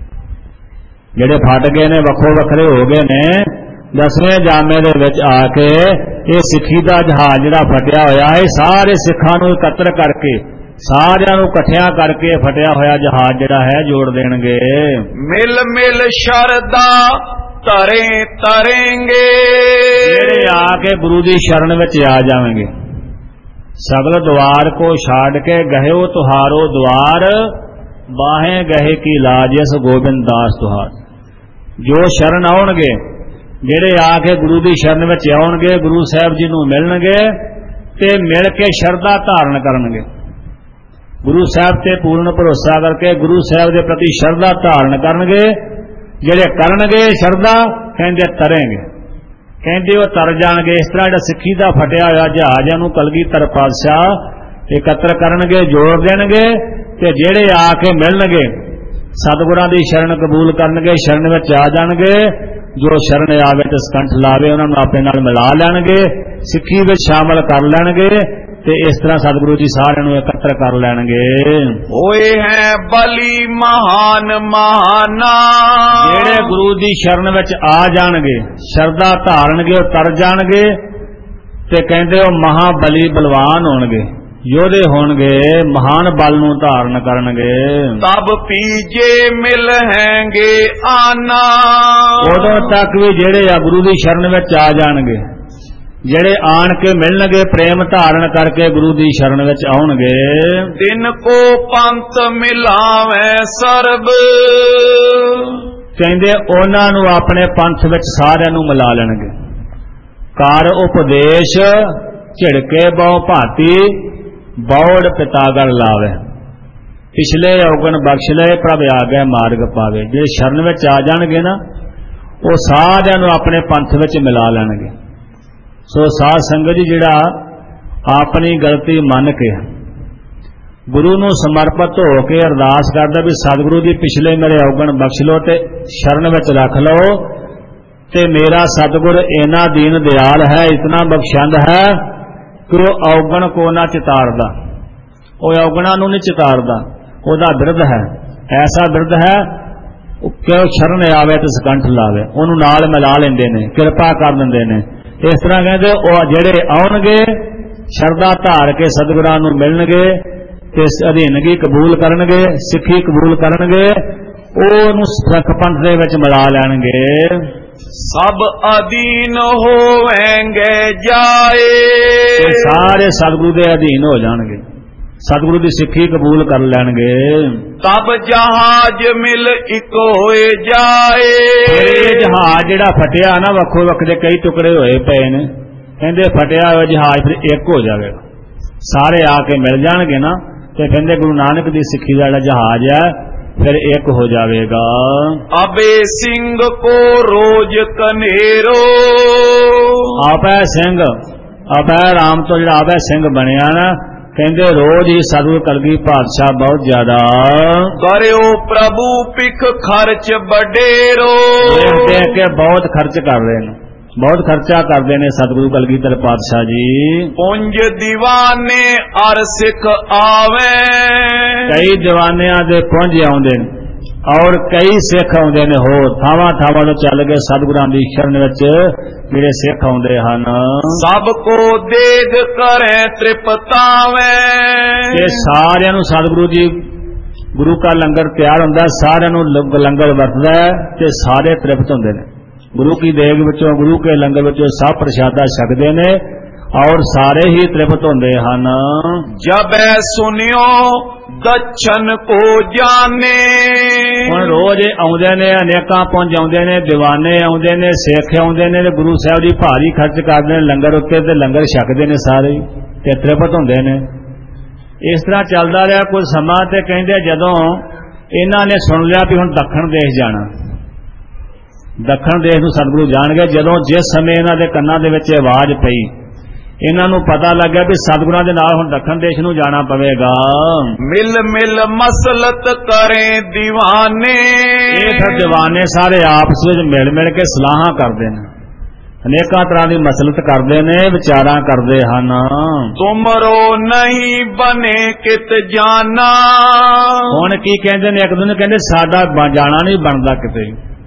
ਜਿਹੜੇ ਫਟ ਗਏ ਨੇ, ਵੱਖੋ ਵੱਖਰੇ ਹੋ ਗਏ ਨੇ, ਦਸਵੇਂ ਜਾਮੇ ਦੇ ਵਿੱਚ ਆ ਕੇ ਇਹ ਸਿੱਖੀ ਦਾ ਜਹਾਜ਼ ਜਿਹੜਾ ਫਟਿਆ ਹੋਇਆ ਹੈ, ਸਾਰੇ ਸਿੱਖਾਂ ਨੂੰ ਇਕੱਤਰ ਕਰਕੇ, ਸਾਰਿਆਂ ਨੂੰ ਇਕੱਠਿਆਂ ਕਰਕੇ ਫਟਿਆ ਹੋਇਆ ਜਹਾਜ਼ ਜਿਹੜਾ ਹੈ ਜੋੜ ਦੇਣਗੇ। ਮਿਲ ਮਿਲ ਸ਼ਰਦਾ ਤਰੇ ਤਰੇਂਗੇ, ਜਿਹੜੇ ਆ ਕੇ ਗੁਰੂ ਦੀ ਸ਼ਰਨ ਵਿੱਚ ਆ ਜਾਣਗੇ। ਸਗਲ ਦੁਆਰ ਕੋ ਛਾੜ ਕੇ ਗਹਿਓ ਤੁਹਾਰੋ ਦੁਆਰ, ਬਾਹੇ ਗਹੇ ਕੀ ਲਾਜ ਇਸ ਗੋਬਿੰਦ ਦਾਸ ਤੁਹਾਰ। ਜੋ ਸ਼ਰਨ ਆਉਣਗੇ, ਜਿਹੜੇ ਆ ਕੇ ਗੁਰੂ ਦੀ ਸ਼ਰਨ ਵਿੱਚ ਆਉਣਗੇ, ਗੁਰੂ ਸਾਹਿਬ ਜੀ ਨੂੰ ਮਿਲਣਗੇ ਤੇ ਮਿਲ ਕੇ ਸ਼ਰਧਾ ਧਾਰਨ ਕਰਨਗੇ, ਗੁਰੂ ਸਾਹਿਬ ਤੇ ਪੂਰਨ ਭਰੋਸਾ ਕਰਕੇ ਗੁਰੂ ਸਾਹਿਬ ਦੇ ਪ੍ਰਤੀ ਸ਼ਰਧਾ ਧਾਰਨ ਕਰਨਗੇ। ਜਿਹੜੇ ਕਰਨਗੇ ਸ਼ਰਧਾ, ਕਹਿੰਦੇ ਤਰੇਂਗੇ, ਕਹਿੰਦੇ ਉਹ ਤਰ ਜਾਣਗੇ। ਇਸ ਤਰ੍ਹਾਂ ਜਿਹੜਾ ਸਿੱਖੀ ਦਾ ਫਟਿਆ ਹੋਇਆ ਜਹਾਜ਼ ਨੂੰ ਕਲਗੀਧਰ ਪਾਤਸ਼ਾਹ ਇਕੱਤਰ ਕਰਨਗੇ, ਜੋੜ ਦੇਣਗੇ, ਤੇ ਜਿਹੜੇ ਆ ਕੇ ਮਿਲਣਗੇ ਸਤਿਗੁਰਾਂ ਦੀ ਸ਼ਰਨ ਕਬੂਲ ਕਰਨਗੇ, ਸ਼ਰਨ ਵਿੱਚ ਆ ਜਾਣਗੇ। ਜੋ ਸ਼ਰਨ ਆਵੇ ਤੇ ਸਕੰਠ ਲਾਵੇ, ਉਹਨਾਂ ਨੂੰ ਆਪਣੇ ਨਾਲ ਮਿਲਾ ਲੈਣਗੇ, ਸਿੱਖੀ ਵਿੱਚ ਸ਼ਾਮਲ ਕਰ ਲੈਣਗੇ, ਤੇ ਇਸ ਤਰ੍ਹਾਂ ਸਤਿਗੁਰੂ ਜੀ ਸਾਰਿਆਂ ਨੂੰ ਇਕੱਤਰ ਕਰ ਲੈਣਗੇ। ਹੋਏ ਹੈ ਬਲੀ ਮਹਾਨ ਮਹਾਨਾ, ਜਿਹੜੇ ਗੁਰੂ ਦੀ ਸ਼ਰਨ ਵਿੱਚ ਆ ਜਾਣਗੇ, ਸ਼ਰਧਾ ਧਾਰਨਗੇ, ਉਹ ਤਰ ਜਾਣਗੇ, ਤੇ ਕਹਿੰਦੇ ਉਹ ਮਹਾਬਲੀ ਬਲਵਾਨ ਹੋਣਗੇ, ਯੋਧੇ ਹੋਣਗੇ, ਮਹਾਨ ਬਲ ਨੂੰ ਧਾਰਨ ਕਰਨਗੇ। ਤਬ ਪੀਜੇ ਮਿਲ ਹੈਂਗੇ ਆਨਾ, ਉਦੋਂ ਤੱਕ ਵੀ ਜਿਹੜੇ ਆ ਗੁਰੂ ਦੀ ਸ਼ਰਨ ਵਿੱਚ ਆ ਜਾਣਗੇ, ਜਿਹੜੇ ਆਣ ਕੇ ਮਿਲਣਗੇ, ਪ੍ਰੇਮ ਧਾਰਨ ਕਰਕੇ ਗੁਰੂ ਦੀ ਸ਼ਰਨ ਵਿੱਚ ਆਉਣਗੇ। ਦਿਨ ਕੋ ਪੰਥ ਮਿਲਾਵੇਂ ਸਰਬ, ਕਹਿੰਦੇ ਉਹਨਾਂ ਨੂੰ ਆਪਣੇ ਪੰਥ ਵਿੱਚ ਸਾਰਿਆਂ ਨੂੰ ਮਿਲਾ ਲੈਣਗੇ। ਕਰ ਉਪਦੇਸ਼ ਝਿੜਕੇ ਬਹੁ ਭਾਤੀ, ਬੌੜ ਪਿਤਾਗਰ ਲਾਵੇ, ਪਿਛਲੇ ਔਗਣ ਬਖਸ਼ ਲਏ ਪ੍ਰਭ ਆਗੇ ਮਾਰਗ ਪਾਵੇ। ਜਿਹੜੇ ਸ਼ਰਨ ਵਿੱਚ ਆ ਜਾਣਗੇ ਨਾ, ਉਹ ਸਾਰਿਆਂ ਨੂੰ ਆਪਣੇ ਪੰਥ ਵਿੱਚ ਮਿਲਾ ਲੈਣਗੇ। ਸੋ ਸਾਧ ਸੰਗਤ ਜੀ, ਜਿਹੜਾ ਆਪਣੀ ਗਲਤੀ ਮੰਨ ਕੇ ਗੁਰੂ ਨੂੰ ਸਮਰਪਿਤ ਹੋ ਕੇ ਅਰਦਾਸ ਕਰਦਾ ਵੀ ਸਤਿਗੁਰੂ ਜੀ ਪਿਛਲੇ ਮੇਰੇ ਔਗਣ ਬਖਸ਼ ਲਓ ਤੇ ਸ਼ਰਨ ਵਿੱਚ ਰੱਖ ਲਓ, ਤੇ ਮੇਰਾ ਸਤਿਗੁਰ ਇੰਨਾ ਦੀਨ ਦਿਆਲ ਹੈ, ਇਤਨਾ ਬਖਸ਼ੰਦ ਹੈ ਕਿ ਉਹ ਔਗਣ ਕੋ ਨਾ ਚਿਤਾਰਦਾ, ਉਹ ਔਗਣਾਂ ਨੂੰ ਨਹੀਂ ਚਿਤਾਰਦਾ, ਉਹਦਾ ਬਿਰਧ ਹੈ, ਐਸਾ ਬਿਰਧ ਹੈ ਕਿ ਉਹ ਸ਼ਰਨ ਆਵੇ ਤੇ ਸਕੰਠ ਲਾਵੇ, ਉਹਨੂੰ ਨਾਲ ਮਿਲਾ ਲੈਂਦੇ ਨੇ, ਕਿਰਪਾ ਕਰ ਦਿੰਦੇ ਨੇ। ਇਸ ਤਰ੍ਹਾਂ ਕਹਿੰਦੇ ਉਹ ਜਿਹੜੇ ਆਉਣਗੇ ਸ਼ਰਧਾ ਧਾਰ ਕੇ ਸਤਿਗੁਰਾਂ ਨੂੰ ਮਿਲਣਗੇ ਤੇ ਅਧੀਨਗੀ ਕਬੂਲ ਕਰਨਗੇ, ਸਿੱਖੀ ਕਬੂਲ ਕਰਨਗੇ, ਉਹਨੂੰ ਸਿੱਖ ਪੰਥ ਦੇ ਵਿੱਚ ਮਿਲਾ ਲੈਣਗੇ। ਸਭ ਅਧੀਨ ਹੋਵੇਂਗੇ ਜਾਏ, ਤੇ ਸਾਰੇ ਸਤਿਗੁਰੂ ਦੇ ਅਧੀਨ ਹੋ ਜਾਣਗੇ, ਸਤਿਗੁਰੂ ਦੀ ਸਿੱਖੀ ਕਬੂਲ ਕਰ ਲੈਣਗੇ। ਤਬ ਜਹਾਜ਼ ਮਿਲ ਇੱਕ ਹੋਏ ਜਾਏ, ਇਹ ਜਹਾਜ਼ ਜਿਹੜਾ ਫਟਿਆ ਨਾ ਵੱਖੋ ਵੱਖਰੇ ਕਈ ਟੁਕੜੇ ਹੋਏ ਪਏ ਨੇ, ਕਹਿੰਦੇ ਫਟਿਆ ਹੋਇਆ ਜਹਾਜ਼ ਫਿਰ ਇੱਕ ਹੋ ਜਾਵੇਗਾ, ਸਾਰੇ ਆ ਕੇ ਮਿਲ ਜਾਣਗੇ ਨਾ, ਤੇ ਕਹਿੰਦੇ ਗੁਰੂ ਨਾਨਕ ਦੀ ਸਿੱਖੀ ਦਾ ਜਿਹੜਾ ਜਹਾਜ਼ ਹੈ ਫਿਰ ਇੱਕ ਹੋ ਜਾਵੇਗਾ। ਅਬੇ ਸਿੰਘ ਕੋ ਰੋਜ ਕਨੇਰੋ, ਆਪੈ ਸਿੰਘ, ਆਪੈ ਰਾਮ ਤੋਂ ਜਿਹੜਾ ਆਪੈ ਸਿੰਘ ਬਣਿਆ ਨਾ, ਕਹਿੰਦੇ ਰੋਜ਼ ਹੀ ਸਤਿਗੁਰੂ ਕਲਗੀ ਪਾਤਸ਼ਾਹ ਬਹੁਤ ਜ਼ਿਆਦਾ ਕਰਿਓ ਪ੍ਰਭੂ ਪਿਖ ਖਰਚ ਬਡੇਰੋ, ਦੇਖ ਦੇਖ ਕੇ ਬਹੁਤ ਖਰਚ ਕਰ ਰਹੇ ਨੇ, ਬਹੁਤ ਖਰਚਾ ਕਰਦੇ ਨੇ ਸਤਿਗੁਰੂ ਕਲਗੀਧਰ ਪਾਤਸ਼ਾਹ ਜੀ। ਪੁੰਜ ਦੀਵਾਨੇ ਅਰ ਸਿੱਖ ਆਵੇ, ਕਈ ਦੀਵਾਨਿਆਂ ਦੇ ਪੁੰਜ ਆਉਂਦੇ ਨੇ ਔਰ ਕਈ ਸਿੱਖ ਆਉਂਦੇ ਨੇ, ਹੋਰ ਥਾਵਾਂ ਥਾਵਾਂ ਤੋਂ ਚੱਲ ਕੇ ਸਤਿਗੁਰਾਂ ਦੀ ਸ਼ਰਨ ਵਿੱਚ ਜਿਹੜੇ ਸਿੱਖ ਆਉਂਦੇ ਹਨ। ਸਭ ਕੋ ਦੇਗ ਕਰੇ ਤ੍ਰਿਪਤਾਵੇ, ਇਹ ਸਾਰਿਆਂ ਨੂੰ ਸਤਿਗੁਰੂ ਜੀ ਗੁਰੂ ਕਾ ਲੰਗਰ ਤਿਆਰ ਹੁੰਦਾ, ਸਾਰਿਆਂ ਨੂੰ ਲੰਗਰ ਵਰਤਦਾ ਤੇ ਸਾਰੇ ਤ੍ਰਿਪਤ ਹੁੰਦੇ ਨੇ। ਗੁਰੂ ਕੀ ਦੇਗ ਵਿੱਚੋਂ, ਗੁਰੂ ਕੇ ਲੰਗਰ ਵਿੱਚੋਂ ਸਭ ਪ੍ਰਸ਼ਾਦਾ ਛਕਦੇ ਨੇ ਔਰ ਸਾਰੇ ਹੀ ਤ੍ਰਿਪਤ ਹੁੰਦੇ ਹਨ। ਜਬੈ ਸੁਨਿਓ ਦਛਨ ਕੋ ਜਾਣੇ, ਹੁਣ ਰੋਜ਼ ਆਉਂਦੇ ਨੇ, ਅਨੇਕਾਂ ਪੁੰਜ ਆਉਂਦੇ ਨੇ, ਦੀਵਾਨੇ ਆਉਂਦੇ ਨੇ, ਸਿੱਖ ਆਉਂਦੇ ਨੇ, ਤੇ ਗੁਰੂ ਸਾਹਿਬ ਦੀ ਭਾਰੀ ਖਰਚ ਕਰਦੇ ਨੇ ਲੰਗਰ ਉੱਤੇ, ਤੇ ਲੰਗਰ ਛਕਦੇ ਨੇ ਸਾਰੇ ਤੇ ਤ੍ਰਿਪਤ ਹੁੰਦੇ ਨੇ। ਇਸ ਤਰ੍ਹਾਂ ਚੱਲਦਾ ਰਿਹਾ ਕੁਝ ਸਮਾਂ, ਤੇ ਕਹਿੰਦੇ ਜਦੋਂ ਇਹਨਾਂ ਨੇ ਸੁਣ ਲਿਆ ਵੀ ਹੁਣ ਦੱਖਣ ਦੇਸ਼ ਜਾਣਾ, ਦੱਖਣ ਦੇਸ਼ ਨੂੰ ਸਤਿਗੁਰੂ ਜਾਣਗੇ, ਜਦੋਂ ਜਿਸ ਸਮੇਂ ਇਹਨਾਂ ਦੇ ਕੰਨਾਂ ਦੇ ਵਿੱਚ ਆਵਾਜ਼ ਪਈ, ਇਹਨਾਂ ਨੂੰ ਪਤਾ ਲੱਗਿਆ ਵੀ ਸਤਿਗੁਰਾਂ ਦੇ ਨਾਲ ਹੁਣ ਦੱਖਣ ਦੇਸ਼ ਨੂੰ ਜਾਣਾ ਪਵੇਗਾ। ਮਿਲ ਮਿਲ ਮਸਲਤ ਕਰੇ ਦੀਵਾਨੇ, ਇਹ ਫਿਰ ਦੀਵਾਨੇ ਸਾਰੇ ਆਪਸ ਵਿੱਚ ਮਿਲ ਮਿਲ ਕੇ ਸਲਾਹਾਂ ਕਰਦੇ ਨੇ, ਅਨੇਕਾਂ ਤਰ੍ਹਾਂ ਦੀ ਮਸਲਤ ਕਰਦੇ ਨੇ, ਵਿਚਾਰਾਂ ਕਰਦੇ ਹਨ। ਤੁਮਰੋ ਨਹੀਂ ਬਨੇ ਕਿਤ ਜਾਣਾ, ਹੁਣ ਕੀ ਕਹਿੰਦੇ ਨੇ ਇੱਕ ਦੂਜੇ, ਕਹਿੰਦੇ ਸਾਡਾ ਜਾਣਾ ਨਹੀਂ ਬਣਦਾ ਕਿਤੇ।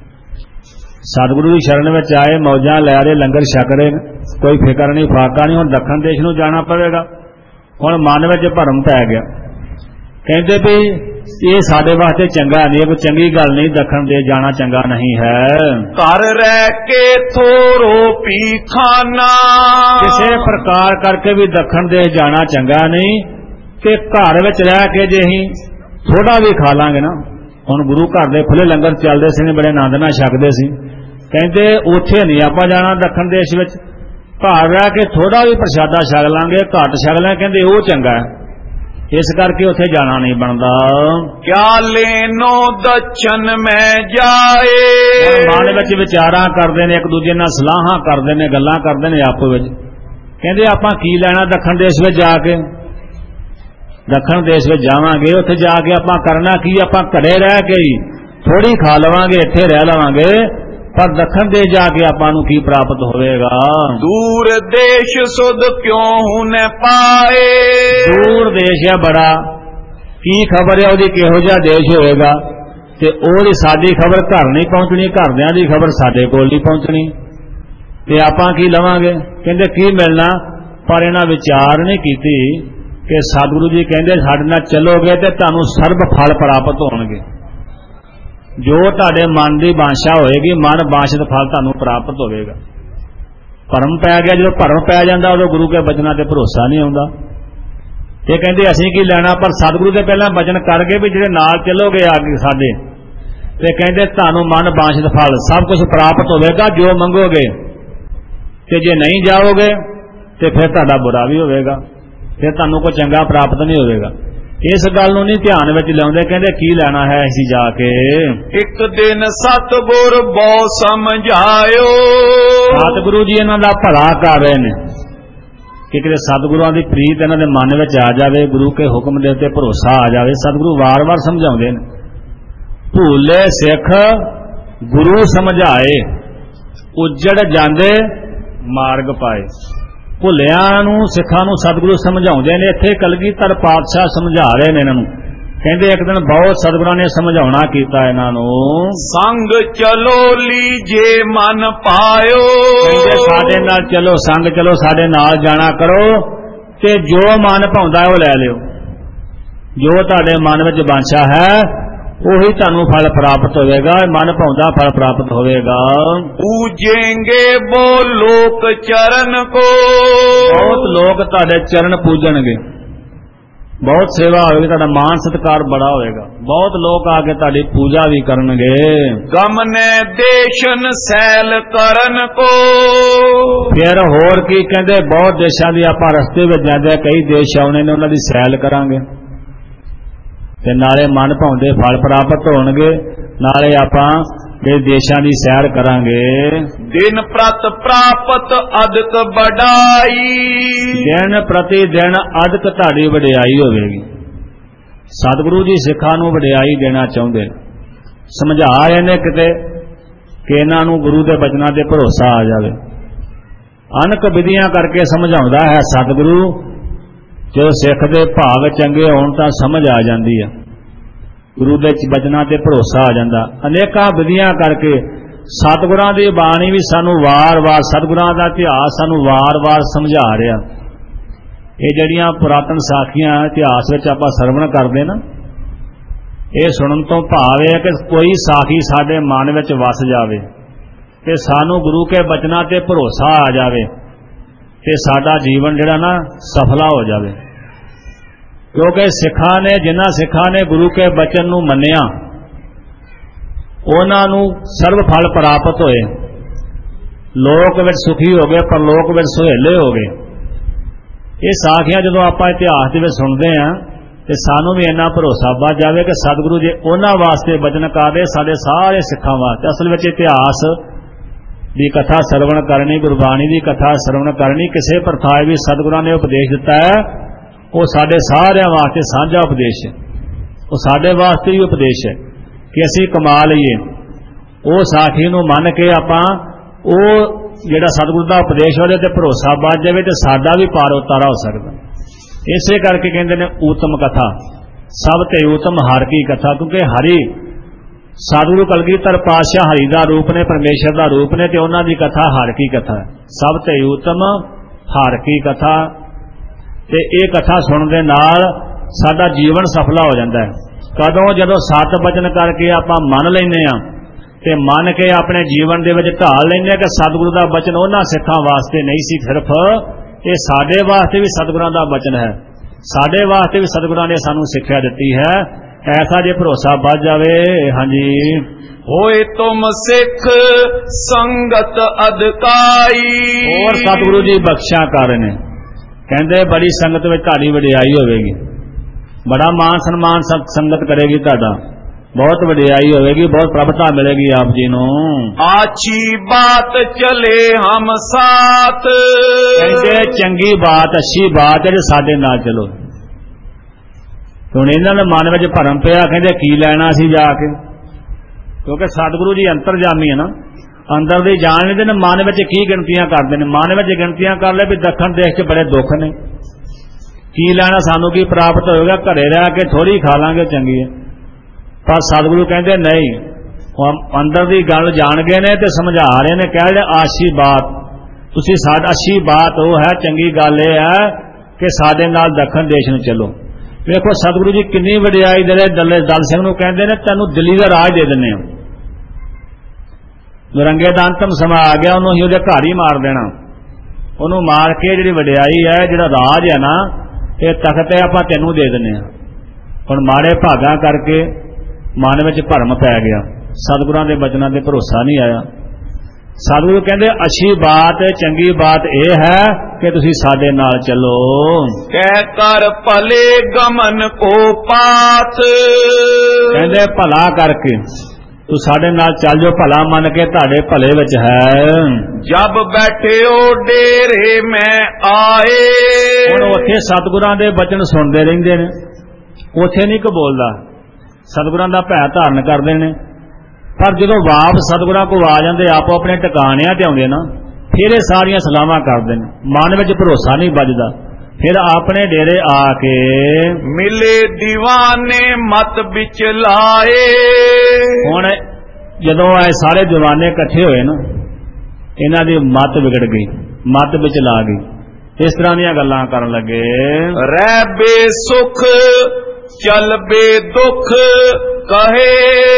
ਸਤਿਗੁਰੂ ਦੀ ਸ਼ਰਨ ਵਿੱਚ ਆਏ, ਮੌਜਾਂ ਲੈ ਰਹੇ, ਲੰਗਰ ਛਕ ਰਹੇ, ਕੋਈ ਫਿਕਰ ਨਹੀਂ, ਫਾਕਾ ਨਹੀਂ, ਹੁਣ ਦੱਖਣ ਦੇਸ਼ ਨੂੰ ਜਾਣਾ ਪਵੇਗਾ। ਹੁਣ ਮਨ ਵਿੱਚ ਭਰਮ ਪੈ ਗਿਆ, ਕਹਿੰਦੇ ਵੀ ਇਹ ਸਾਡੇ ਵਾਸਤੇ ਚੰਗਾ ਨਹੀਂ, ਕੋਈ ਚੰਗੀ ਗੱਲ ਨਹੀਂ, ਦੱਖਣ ਦੇਸ਼ ਜਾਣਾ ਚੰਗਾ ਨਹੀਂ ਹੈ। ਘਰ ਰਹਿ ਕੇ ਥੋੜੋ ਪੀ ਖਾਣਾ, ਕਿਸੇ ਪ੍ਰਕਾਰ ਕਰਕੇ ਵੀ ਦੱਖਣ ਦੇਸ਼ ਜਾਣਾ ਚੰਗਾ ਨਹੀਂ, ਤੇ ਘਰ ਵਿੱਚ ਰਹਿ ਕੇ ਜੇ ਅਸੀਂ ਥੋੜਾ ਵੀ ਖਾ ਲਾਂਗੇ ਨਾ, ਹੁਣ ਗੁਰੂ ਘਰ ਦੇ ਖੁੱਲੇ ਲੰਗਰ ਚੱਲਦੇ ਸੀ, ਬੜੇ ਆਨੰਦ ਨਾਲ ਛਕਦੇ ਸੀ, ਕਹਿੰਦੇ ਉੱਥੇ ਨਹੀਂ ਆਪਾਂ ਜਾਣਾ ਦੱਖਣ ਦੇਸ਼ ਵਿੱਚ, ਘਰ ਰਹਿ ਕੇ ਥੋੜਾ ਵੀ ਪ੍ਰਸ਼ਾਦਾ ਛਕ ਲਾਂਗੇ, ਘੱਟ ਛਕ ਲਾਂਗੇ, ਕਹਿੰਦੇ ਉਹ ਚੰਗਾ ਹੈ, ਇਸ ਕਰਕੇ ਉੱਥੇ ਜਾਣਾ ਨਹੀਂ ਬਣਦਾ। ਕਿਆ ਲੈਨੋ ਦਛਨ ਮੈਂ ਜਾਏ, ਮਨ ਵਿੱਚ ਵਿਚਾਰਾਂ ਕਰਦੇ ਨੇ, ਇੱਕ ਦੂਜੇ ਨਾਲ ਸਲਾਹਾਂ ਕਰਦੇ ਨੇ, ਗੱਲਾਂ ਕਰਦੇ ਨੇ ਆਪੋ ਵਿੱਚ, ਕਹਿੰਦੇ ਆਪਾਂ ਕੀ ਲੈਣਾ ਦੱਖਣ ਦੇਸ਼ ਵਿੱਚ ਜਾ ਕੇ, ਦੱਖਣ ਦੇਸ਼ ਵਿੱਚ ਜਾਵਾਂਗੇ, ਉੱਥੇ ਜਾ ਕੇ ਆਪਾਂ ਕਰਨਾ ਕੀ, ਆਪਾਂ ਘਰੇ ਰਹਿ ਕੇ ਹੀ ਥੋੜੀ ਖਾ ਲਵਾਂਗੇ, ਇੱਥੇ ਰਹਿ ਲਵਾਂਗੇ, ਪਰ ਦੱਖਣ ਦੇਸ਼ ਜਾ ਕੇ ਆਪਾਂ ਨੂੰ ਕੀ ਪ੍ਰਾਪਤ ਹੋਵੇਗਾ। ਦੂਰ ਦੇਸ਼ ਸੁਧ ਕਿਉਂ ਹੁਨੇ ਪਾਏ, ਦੂਰ ਦੇਸ਼ ਹੈ ਬੜਾ, ਕੀ ਖਬਰ ਹੈ ਉਹਦੀ, ਕਿਹੋ ਜਿਹਾ ਦੇਸ਼ ਹੋਵੇਗਾ, ਤੇ ਉਹਦੀ ਸਾਡੀ ਖਬਰ ਘਰ ਨਹੀਂ ਪਹੁੰਚਣੀ, ਘਰਦਿਆਂ ਦੀ ਖਬਰ ਸਾਡੇ ਕੋਲ ਨਹੀਂ ਪਹੁੰਚਣੀ, ਤੇ ਆਪਾਂ ਕੀ ਲਵਾਂਗੇ। ਕਹਿੰਦੇ ਕੀ ਮਿਲਣਾ, ਪਰ ਇਹਨਾਂ ਵਿਚਾਰ ਨਹੀਂ ਕੀਤੀ ਕਿ ਸਤਿਗੁਰੂ ਜੀ ਕਹਿੰਦੇ ਸਾਡੇ ਨਾਲ ਚੱਲੋਗੇ ਤੇ ਤੁਹਾਨੂੰ ਸਰਬ ਫਲ ਪ੍ਰਾਪਤ ਹੋਣਗੇ, ਜੋ ਤੁਹਾਡੇ ਮਨ ਦੀ ਬਾਸ਼ਾ ਹੋਏਗੀ, ਮਨ ਬਾਸ਼ਤ ਫਲ ਤੁਹਾਨੂੰ ਪ੍ਰਾਪਤ ਹੋਵੇਗਾ। ਭਰਮ ਪੈ ਗਿਆ, ਜਦੋਂ ਭਰਮ ਪੈ ਜਾਂਦਾ ਉਦੋਂ ਗੁਰੂ ਕੇ ਬਚਨਾਂ ਤੇ ਭਰੋਸਾ ਨਹੀਂ ਆਉਂਦਾ। ਤੇ ਕਹਿੰਦੇ ਅਸੀਂ ਕੀ ਲੈਣਾ, ਪਰ ਸਤਿਗੁਰੂ ਦੇ ਪਹਿਲਾਂ ਬਚਨ ਕਰਕੇ ਵੀ ਜਿਹੜੇ ਨਾਲ ਚੱਲੋਗੇ ਆ ਕੇ ਸਾਡੇ, ਤੇ ਕਹਿੰਦੇ ਤੁਹਾਨੂੰ ਮਨ ਬਾਸ਼ਤ ਫਲ ਸਭ ਕੁਝ ਪ੍ਰਾਪਤ ਹੋਵੇਗਾ ਜੋ ਮੰਗੋਗੇ, ਤੇ ਜੇ ਨਹੀਂ ਜਾਓਗੇ ਤੇ ਫਿਰ ਤੁਹਾਡਾ ਬੁਰਾ ਵੀ ਹੋਵੇਗਾ, ਫਿਰ ਤੁਹਾਨੂੰ ਕੋਈ ਚੰਗਾ ਪ੍ਰਾਪਤ ਨਹੀਂ ਹੋਵੇਗਾ। ਇਸ ਗੱਲ ਨੂੰ ਨਹੀਂ ਧਿਆਨ ਵਿੱਚ ਲਿਆਉਂਦੇ, ਕਹਿੰਦੇ ਕੀ ਲੈਣਾ ਹੈ ਅਸੀਂ ਜਾ ਕੇ। ਇੱਕ ਦਿਨ ਸਤਿਗੁਰ ਬਹੁ ਸਮਝਾਇਓ, ਸਤਿਗੁਰੂ ਜੀ ਇਹਨਾਂ ਦਾ ਭਲਾ ਕਰ ਰਹੇ ਨੇ ਕਿ ਕਿਤੇ ਸਤਿਗੁਰਾਂ ਦੀ ਪ੍ਰੀਤ ਇਹਨਾਂ ਦੇ ਮਨ ਵਿੱਚ ਆ ਜਾਵੇ, ਗੁਰੂ ਕੇ ਹੁਕਮ ਦੇ ਉੱਤੇ ਭਰੋਸਾ ਆ ਜਾਵੇ। ਸਤਿਗੁਰੂ ਵਾਰ-ਵਾਰ ਸਮਝਾਉਂਦੇ ਨੇ, ਭੂਲੇ ਸਿੱਖ ਗੁਰੂ ਸਮਝਾਏ, ਉੱਜੜ ਜਾਂਦੇ ਮਾਰਗ ਪਾਏ। ਭੁੱਲਿਆਂ ਨੂੰ ਸਿੱਖਾਂ ਨੂੰ ਸਤਿਗੁਰੂ ਸਮਝਾਉਂਦੇ ਨੇ, ਇੱਥੇ ਕਲਗੀਧਰ ਪਾਤਸ਼ਾਹ ਸਮਝਾ ਰਹੇ ਨੇ ਇਹਨਾਂ ਨੂੰ। ਕਹਿੰਦੇ ਇੱਕ ਦਿਨ ਬਹੁਤ ਸਤਿਗੁਰਾਂ ਨੇ ਸਮਝਾਉਣਾ ਕੀਤਾ ਇਹਨਾਂ ਨੂੰ, ਸੰਗ ਚਲੋ ਲੀਜੇ ਮਨ ਪਾਇਓ, ਕਹਿੰਦੇ ਸਾਡੇ ਨਾਲ ਚਲੋ, ਸੰਗ ਚਲੋ, ਸਾਡੇ ਨਾਲ ਜਾਣਾ ਕਰੋ, ਤੇ ਜੋ ਮਨ ਭਾਉਂਦਾ ਉਹ ਲੈ ਲਿਓ। ਜੋ ਤੁਹਾਡੇ ਮਨ ਵਿੱਚ ਬਾਂਛਾ ਹੈ ਉਹੀ ਤੁਹਾਨੂੰ ਫਲ ਪ੍ਰਾਪਤ ਹੋਵੇਗਾ। ਮਨ ਭਾਉਂਦਾ ਫਲ ਪ੍ਰਾਪਤ ਹੋਵੇਗਾ। पूजेंगे वो लोक चरण को, ਬਹੁਤ ਲੋਕ ਤੁਹਾਡੇ ਚਰਨ ਪੂਜਣਗੇ, ਬਹੁਤ ਸੇਵਾ ਹੋਵੇਗੀ, ਤੁਹਾਡਾ ਮਾਨ ਸਤਿਕਾਰ ਬੜਾ ਹੋਵੇਗਾ, ਬਹੁਤ ਲੋਕ ਆ ਕੇ ਤੁਹਾਡੀ ਪੂਜਾ ਵੀ ਕਰਨਗੇ। गमने देशन सैल करन को, ਫਿਰ ਹੋਰ ਕੀ ਕਹਿੰਦੇ, ਬਹੁਤ ਦੇਸ਼ਾਂ ਦੀ ਆਪਾਂ ਰਸਤੇ ਵਿੱਚ ਜਾਂਦੇ, ਕਈ ਦੇਸ਼ ਆਉਣੇ ਨੇ, ਉਹਨਾਂ ਦੀ ਸੈਲ ਕਰਾਂਗੇ ਤੇ ਨਾਲੇ ਮਨ ਭਾਉਂਦੇ ਫਲ ਪ੍ਰਾਪਤ ਹੋਣਗੇ, ਨਾਲੇ ਆਪਾਂ ਇਹ ਦੇਸ਼ਾਂ ਦੀ ਸੈਰ ਕਰਾਂਗੇ। दिन प्रत प्राप्त अधिक बढ़ाई, ਦਿਨ ਪ੍ਰਤੀ ਦਿਨ ਅਧਿਕ ਤੁਹਾਡੀ ਵਡਿਆਈ ਹੋਵੇਗੀ। ਸਤਿਗੁਰੂ ਜੀ ਸਿੱਖਾਂ ਨੂੰ ਵਡਿਆਈ ਦੇਣਾ ਚਾਹੁੰਦੇ, ਸਮਝਾ ਰਹੇ ਨੇ ਕਿਤੇ ਕਿ ਇਹਨਾਂ ਨੂੰ ਗੁਰੂ ਦੇ ਬਚਨਾਂ ਤੇ ਭਰੋਸਾ ਆ ਜਾਵੇ। ਅਨਕ ਵਿਧੀਆਂ ਕਰਕੇ ਸਮਝਾਉਂਦਾ ਹੈ ਸਤਿਗੁਰੂ। ਜੋ ਸਿੱਖ ਦੇ ਭਾਵ ਚੰਗੇ ਹੋਣ ਤਾਂ ਸਮਝ ਆ ਜਾਂਦੀ ਹੈ, ਗੁਰੂ ਦੇ ਬਚਨਾਂ ਤੇ ਭਰੋਸਾ ਆ ਜਾਂਦਾ। ਅਨੇਕਾਂ ਵਿਧੀਆਂ ਕਰਕੇ ਸਤਿਗੁਰਾਂ ਦੀ ਬਾਣੀ ਵੀ ਸਾਨੂੰ ਵਾਰ-ਵਾਰ, ਸਤਿਗੁਰਾਂ ਦਾ ਇਤਿਹਾਸ ਸਾਨੂੰ ਵਾਰ-ਵਾਰ ਸਮਝਾ ਰਿਹਾ। ਇਹ ਜਿਹੜੀਆਂ ਪੁਰਾਤਨ ਸਾਖੀਆਂ ਇਤਿਹਾਸ ਵਿੱਚ ਆਪਾਂ ਸਰਵਣ ਕਰਦੇ ਨਾ, ਇਹ ਸੁਣਨ ਤੋਂ ਭਾਵ ਹੈ ਕਿ ਕੋਈ ਸਾਖੀ ਸਾਡੇ ਮਨ ਵਿੱਚ ਵਸ ਜਾਵੇ ਤੇ ਸਾਨੂੰ ਗੁਰੂ ਕੇ ਬਚਨਾਂ ਤੇ ਭਰੋਸਾ ਆ ਜਾਵੇ ਤੇ ਸਾਡਾ ਜੀਵਨ ਜਿਹੜਾ ਨਾ ਸਫਲਾ ਹੋ ਜਾਵੇ। ਕਿਉਂਕਿ ਸਿੱਖਾਂ ਨੇ, ਜਿਨ੍ਹਾਂ ਸਿੱਖਾਂ ਨੇ ਗੁਰੂ ਕੇ ਬਚਨ ਨੂੰ ਮੰਨਿਆ, ਉਹਨਾਂ ਨੂੰ ਸਰਬ ਫਲ ਪ੍ਰਾਪਤ ਹੋਏ, ਲੋਕ ਵਿੱਚ ਸੁਖੀ ਹੋ ਗਏ, ਪਰਲੋਕ ਵਿੱਚ ਸੁਹੇਲੇ ਹੋ ਗਏ। ਇਹ ਸਾਖੀਆਂ ਜਦੋਂ ਆਪਾਂ ਇਤਿਹਾਸ ਦੇ ਵਿੱਚ ਸੁਣਦੇ ਹਾਂ ਤੇ ਸਾਨੂੰ ਵੀ ਇੰਨਾ ਭਰੋਸਾ ਵੱਧ ਜਾਵੇ ਕਿ ਸਤਿਗੁਰੂ ਜੇ ਉਹਨਾਂ ਵਾਸਤੇ ਬਚਨ ਕਰਦੇ, ਸਾਡੇ ਸਾਰੇ ਸਿੱਖਾਂ ਵਾਸਤੇ। ਅਸਲ ਵਿੱਚ ਇਤਿਹਾਸ ਦੀ ਕਥਾ ਸਰਵਣ ਕਰਨੀ, ਗੁਰਬਾਣੀ ਦੀ ਕਥਾ ਸਰਵਣ ਕਰਨੀ, ਕਿਸੇ ਪ੍ਰਥਾਏ ਵੀ ਸਤਿਗੁਰਾਂ ਨੇ ਉਪਦੇਸ਼ ਦਿੱਤਾ ਹੈ, ਉਹ ਸਾਡੇ ਸਾਰਿਆਂ ਵਾਸਤੇ ਸਾਂਝਾ ਉਪਦੇਸ਼ ਹੈ। ਉਹ ਸਾਡੇ ਵਾਸਤੇ ਵੀ ਉਪਦੇਸ਼ ਹੈ ਕਿ ਅਸੀਂ ਕਮਾ ਲਈਏ। ਉਹ ਸਾਖੀ ਨੂੰ ਮੰਨ ਕੇ ਆਪਾਂ ਉਹ ਜਿਹੜਾ ਸਤਿਗੁਰੂ ਦਾ ਉਪਦੇਸ਼ ਉਹਦੇ ਤੇ ਭਰੋਸਾ ਵੱਧ ਜਾਵੇ ਤੇ ਸਾਡਾ ਵੀ ਪਾਰ ਉਤਾਰਾ ਹੋ ਸਕਦਾ। ਇਸੇ ਕਰਕੇ ਕਹਿੰਦੇ ਨੇ ਊਤਮ ਕਥਾ, ਸਭ ਤੇ ਊਤਮ ਹਰਿ ਕੀ ਕਥਾ। ਕਿਉਂਕਿ ਹਰੀ ਸਤਿਗੁਰੂ ਕਲਗੀਧਰ ਪਾਤਸ਼ਾਹ ਹਰੀ ਦਾ ਰੂਪ ਨੇ, ਪਰਮੇਸ਼ਰ ਦਾ ਰੂਪ ਨੇ, ਤੇ ਉਹਨਾਂ ਦੀ ਕਥਾ ਹਰਿ ਕੀ ਕਥਾ ਹੈ। ਸਭ ਤੇ ਊਤਮ ਹਰਿ ਕੀ ਕਥਾ। ਤੇ ਇਹ ਕਥਾ ਸੁਣਨ ਦੇ ਨਾਲ ਸਾਡਾ ਜੀਵਨ ਸਫਲਾ ਹੋ ਜਾਂਦਾ ਹੈ। ਕਦੋਂ? ਜਦੋਂ ਸਤ ਬਚਨ ਕਰਕੇ ਆਪਾਂ ਮੰਨ ਲੈਂਦੇ ਹਾਂ ਤੇ ਮੰਨ ਕੇ ਆਪਣੇ ਜੀਵਨ ਦੇ ਵਿੱਚ ਢਾਲ ਲੈਂਦੇ ਹਾਂ ਕਿ ਸਤਿਗੁਰੂ ਦਾ ਬਚਨ ਉਹਨਾਂ ਸਿੱਖਾਂ ਵਾਸਤੇ ਨਹੀਂ ਸੀ ਸਿਰਫ, ਇਹ ਸਾਡੇ ਵਾਸਤੇ ਵੀ ਸਤਿਗੁਰਾਂ ਦਾ ਬਚਨ ਹੈ, ਸਾਡੇ ਵਾਸਤੇ ਵੀ ਸਤਿਗੁਰਾਂ ਨੇ ਸਾਨੂੰ ਸਿੱਖਿਆ ਦਿੱਤੀ ਹੈ। ਐਸਾ ਜੇ ਭਰੋਸਾ ਵੱਧ ਜਾਵੇ। ਹਾਂਜੀ। ਹੋਏ ਤੁਮ ਸਿੱਖ ਸੰਗਤ ਅਧਿਕਾਈ, ਹੋਰ ਸਤਿਗੁਰੂ ਜੀ ਬਖਸ਼ਾ ਕਰ ਨੇ, ਕਹਿੰਦੇ ਬੜੀ ਸੰਗਤ ਵਿੱਚ ਤੁਹਾਡੀ ਵਡਿਆਈ ਹੋਵੇਗੀ, ਬੜਾ ਮਾਨ ਸਨਮਾਨ ਸੰਗਤ ਕਰੇਗੀ, ਤੁਹਾਡਾ ਬਹੁਤ ਵਡਿਆਈ ਹੋਵੇਗੀ, ਬਹੁਤ ਪ੍ਰਭਤਾ ਮਿਲੇਗੀ ਆਪ ਜੀ ਨੂੰ। ਆਛੀ ਬਾਤ ਚਲੇ ਹਮ ਸਾਥ, ਕਹਿੰਦੇ ਚੰਗੀ ਬਾਤ, ਅੱਛੀ ਬਾਤ ਹੈ ਜੇ ਸਾਡੇ ਨਾਲ ਚਲੋ। ਹੁਣ ਇਹਨਾਂ ਦੇ ਮਨ ਵਿੱਚ ਭਰਮ ਪਿਆ, ਕਹਿੰਦੇ ਕੀ ਲੈਣਾ ਸੀ ਜਾ ਕੇ, ਕਿਉਂਕਿ ਸਤਿਗੁਰੂ ਜੀ ਅੰਤਰਜਾਮੀ ਹੈ ਨਾ, ਅੰਦਰ ਦੀ ਜਾਣ ਲੈਂਦੇ ਨੇ, ਮਨ ਵਿੱਚ ਕੀ ਗਿਣਤੀਆਂ ਕਰਦੇ ਨੇ। ਮਨ ਵਿੱਚ ਗਿਣਤੀਆਂ ਕਰ ਲੈ ਵੀ ਦੱਖਣ ਦੇਸ਼ 'ਚ ਬੜੇ ਦੁੱਖ ਨੇ, ਕੀ ਲੈਣਾ, ਸਾਨੂੰ ਕੀ ਪ੍ਰਾਪਤ ਹੋਵੇਗਾ, ਘਰੇ ਰਹਿ ਕੇ ਥੋੜੀ ਖਾ ਲਾਂਗੇ, ਚੰਗੀ ਹੈ। ਪਰ ਸਤਿਗੁਰੂ ਕਹਿੰਦੇ ਨਹੀਂ, ਅੰਦਰ ਦੀ ਗੱਲ ਜਾਣ ਗਏ ਨੇ ਤੇ ਸਮਝਾ ਰਹੇ ਨੇ, ਕਹਿ ਰਹੇ ਆਸ਼ੀ ਬਾਤ, ਤੁਸੀਂ ਸਾਡਾ ਅੱਛੀ ਬਾਤ ਉਹ ਹੈ, ਚੰਗੀ ਗੱਲ ਇਹ ਹੈ ਕਿ ਸਾਡੇ ਨਾਲ ਦੱਖਣ ਦੇਸ਼ ਨੂੰ ਚੱਲੋ। ਵੇਖੋ ਸਤਿਗੁਰੂ ਜੀ ਕਿੰਨੀ ਵਡਿਆਈ ਦੇ ਰਹੇ। ਦਲੇ ਦਲ ਸਿੰਘ ਨੂੰ ਕਹਿੰਦੇ ਨੇ ਤੈਨੂੰ ਦਿੱਲੀ ਦਾ ਰਾਜ ਦੇ ਦਿੰਦੇ ਹਾਂ। ਨਰੰਗੇ ਦਾ ਅੰਤਮ ਸਮਾਂ ਆ ਗਿਆ, ਉਹਨੂੰ ਹੀ ਉਹਦੇ ਘਰ ਹੀ ਮਾਰ ਦੇਣਾ, ਉਹਨੂੰ ਮਾਰ ਕੇ ਜਿਹੜੀ ਵਡਿਆਈ ਹੈ, ਜਿਹੜਾ ਰਾਜ ਹੈ ਨਾ, ਇਹ ਤਖਤ ਹੈ, ਆਪਾਂ ਤੈਨੂੰ ਦੇ ਦਿੰਦੇ ਹਾਂ। ਹੁਣ ਮਾੜੇ ਭਾਗਾਂ ਕਰਕੇ ਮਨ ਵਿੱਚ ਭਰਮ ਪੈ ਗਿਆ, ਸਤਿਗੁਰਾਂ ਦੇ ਬਚਨਾਂ ਤੇ ਭਰੋਸਾ ਨਹੀਂ ਆਇਆ। ਸਤਿਗੁਰੂ ਕਹਿੰਦੇ ਅੱਛੀ ਬਾਤ, ਚੰਗੀ ਬਾਤ ਇਹ ਹੈ ਕਿ ਤੁਸੀਂ ਸਾਡੇ ਨਾਲ ਚੱਲੋ। ਕਹਿ ਕਰ ਭਲੇ ਗਮਨ ਕੋ ਪਾਤ, ਕਹਿੰਦੇ ਭਲਾ ਕਰਕੇ ਤੂੰ ਸਾਡੇ ਨਾਲ ਚੱਲ ਜੋ, ਭਲਾ ਮੰਨ ਕੇ ਤੁਹਾਡੇ ਭਲੇ ਵਿੱਚ ਹੈ। ਜਬ ਬੈਠਿਓ ਡੇਰੇ ਮੈਂ ਆਏ, ਹੁਣ ਉੱਥੇ ਸਤਿਗੁਰਾਂ ਦੇ ਬਚਨ ਸੁਣਦੇ ਰਹਿੰਦੇ ਨੇ, ਉੱਥੇ ਨਹੀਂ ਕੋ ਬੋਲਦਾ, ਸਤਿਗੁਰਾਂ ਦਾ ਭੈ ਧਾਰਨ ਕਰਦੇ ਨੇ। ਪਰ ਜਦੋਂ ਵਾਪਸ ਸਤਿਗੁਰਾਂ ਕੋਲ ਆ ਜਾਂਦੇ, ਆਪੋ ਆਪਣੇ ਟਿਕਾਣਿਆਂ ਤੇ ਆਉਂਦੇ ਨਾ, ਫਿਰ ਇਹ ਸਾਰੀਆਂ ਸਲਾਹਾਂ ਕਰਦੇ ਨੇ, ਮਨ ਵਿੱਚ ਭਰੋਸਾ ਨਹੀਂ ਵੱਜਦਾ। ਫਿਰ ਆਪਣੇ ਡੇਰੇ ਆ ਕੇ ਮਿਲੇ ਦੀਵਾਨੇ ਮਤ ਵਿੱਚ ਲਾਏ। ਹੁਣ ਜਦੋਂ ਆਏ ਸਾਰੇ ਦੀਵਾਨੇ ਇਕੱਠੇ ਹੋਏ ਨਾ, ਇਹਨਾਂ ਦੀ ਮੱਤ ਵਿਗੜ ਗਈ, ਮੱਤ ਵਿੱਚ ਲਾ ਗਈ, ਇਸ ਤਰ੍ਹਾਂ ਦੀਆਂ ਗੱਲਾਂ ਕਰਨ ਲੱਗੇ। ਰਹਿ ਬੇਸੁਖ चल बे दुख कहे।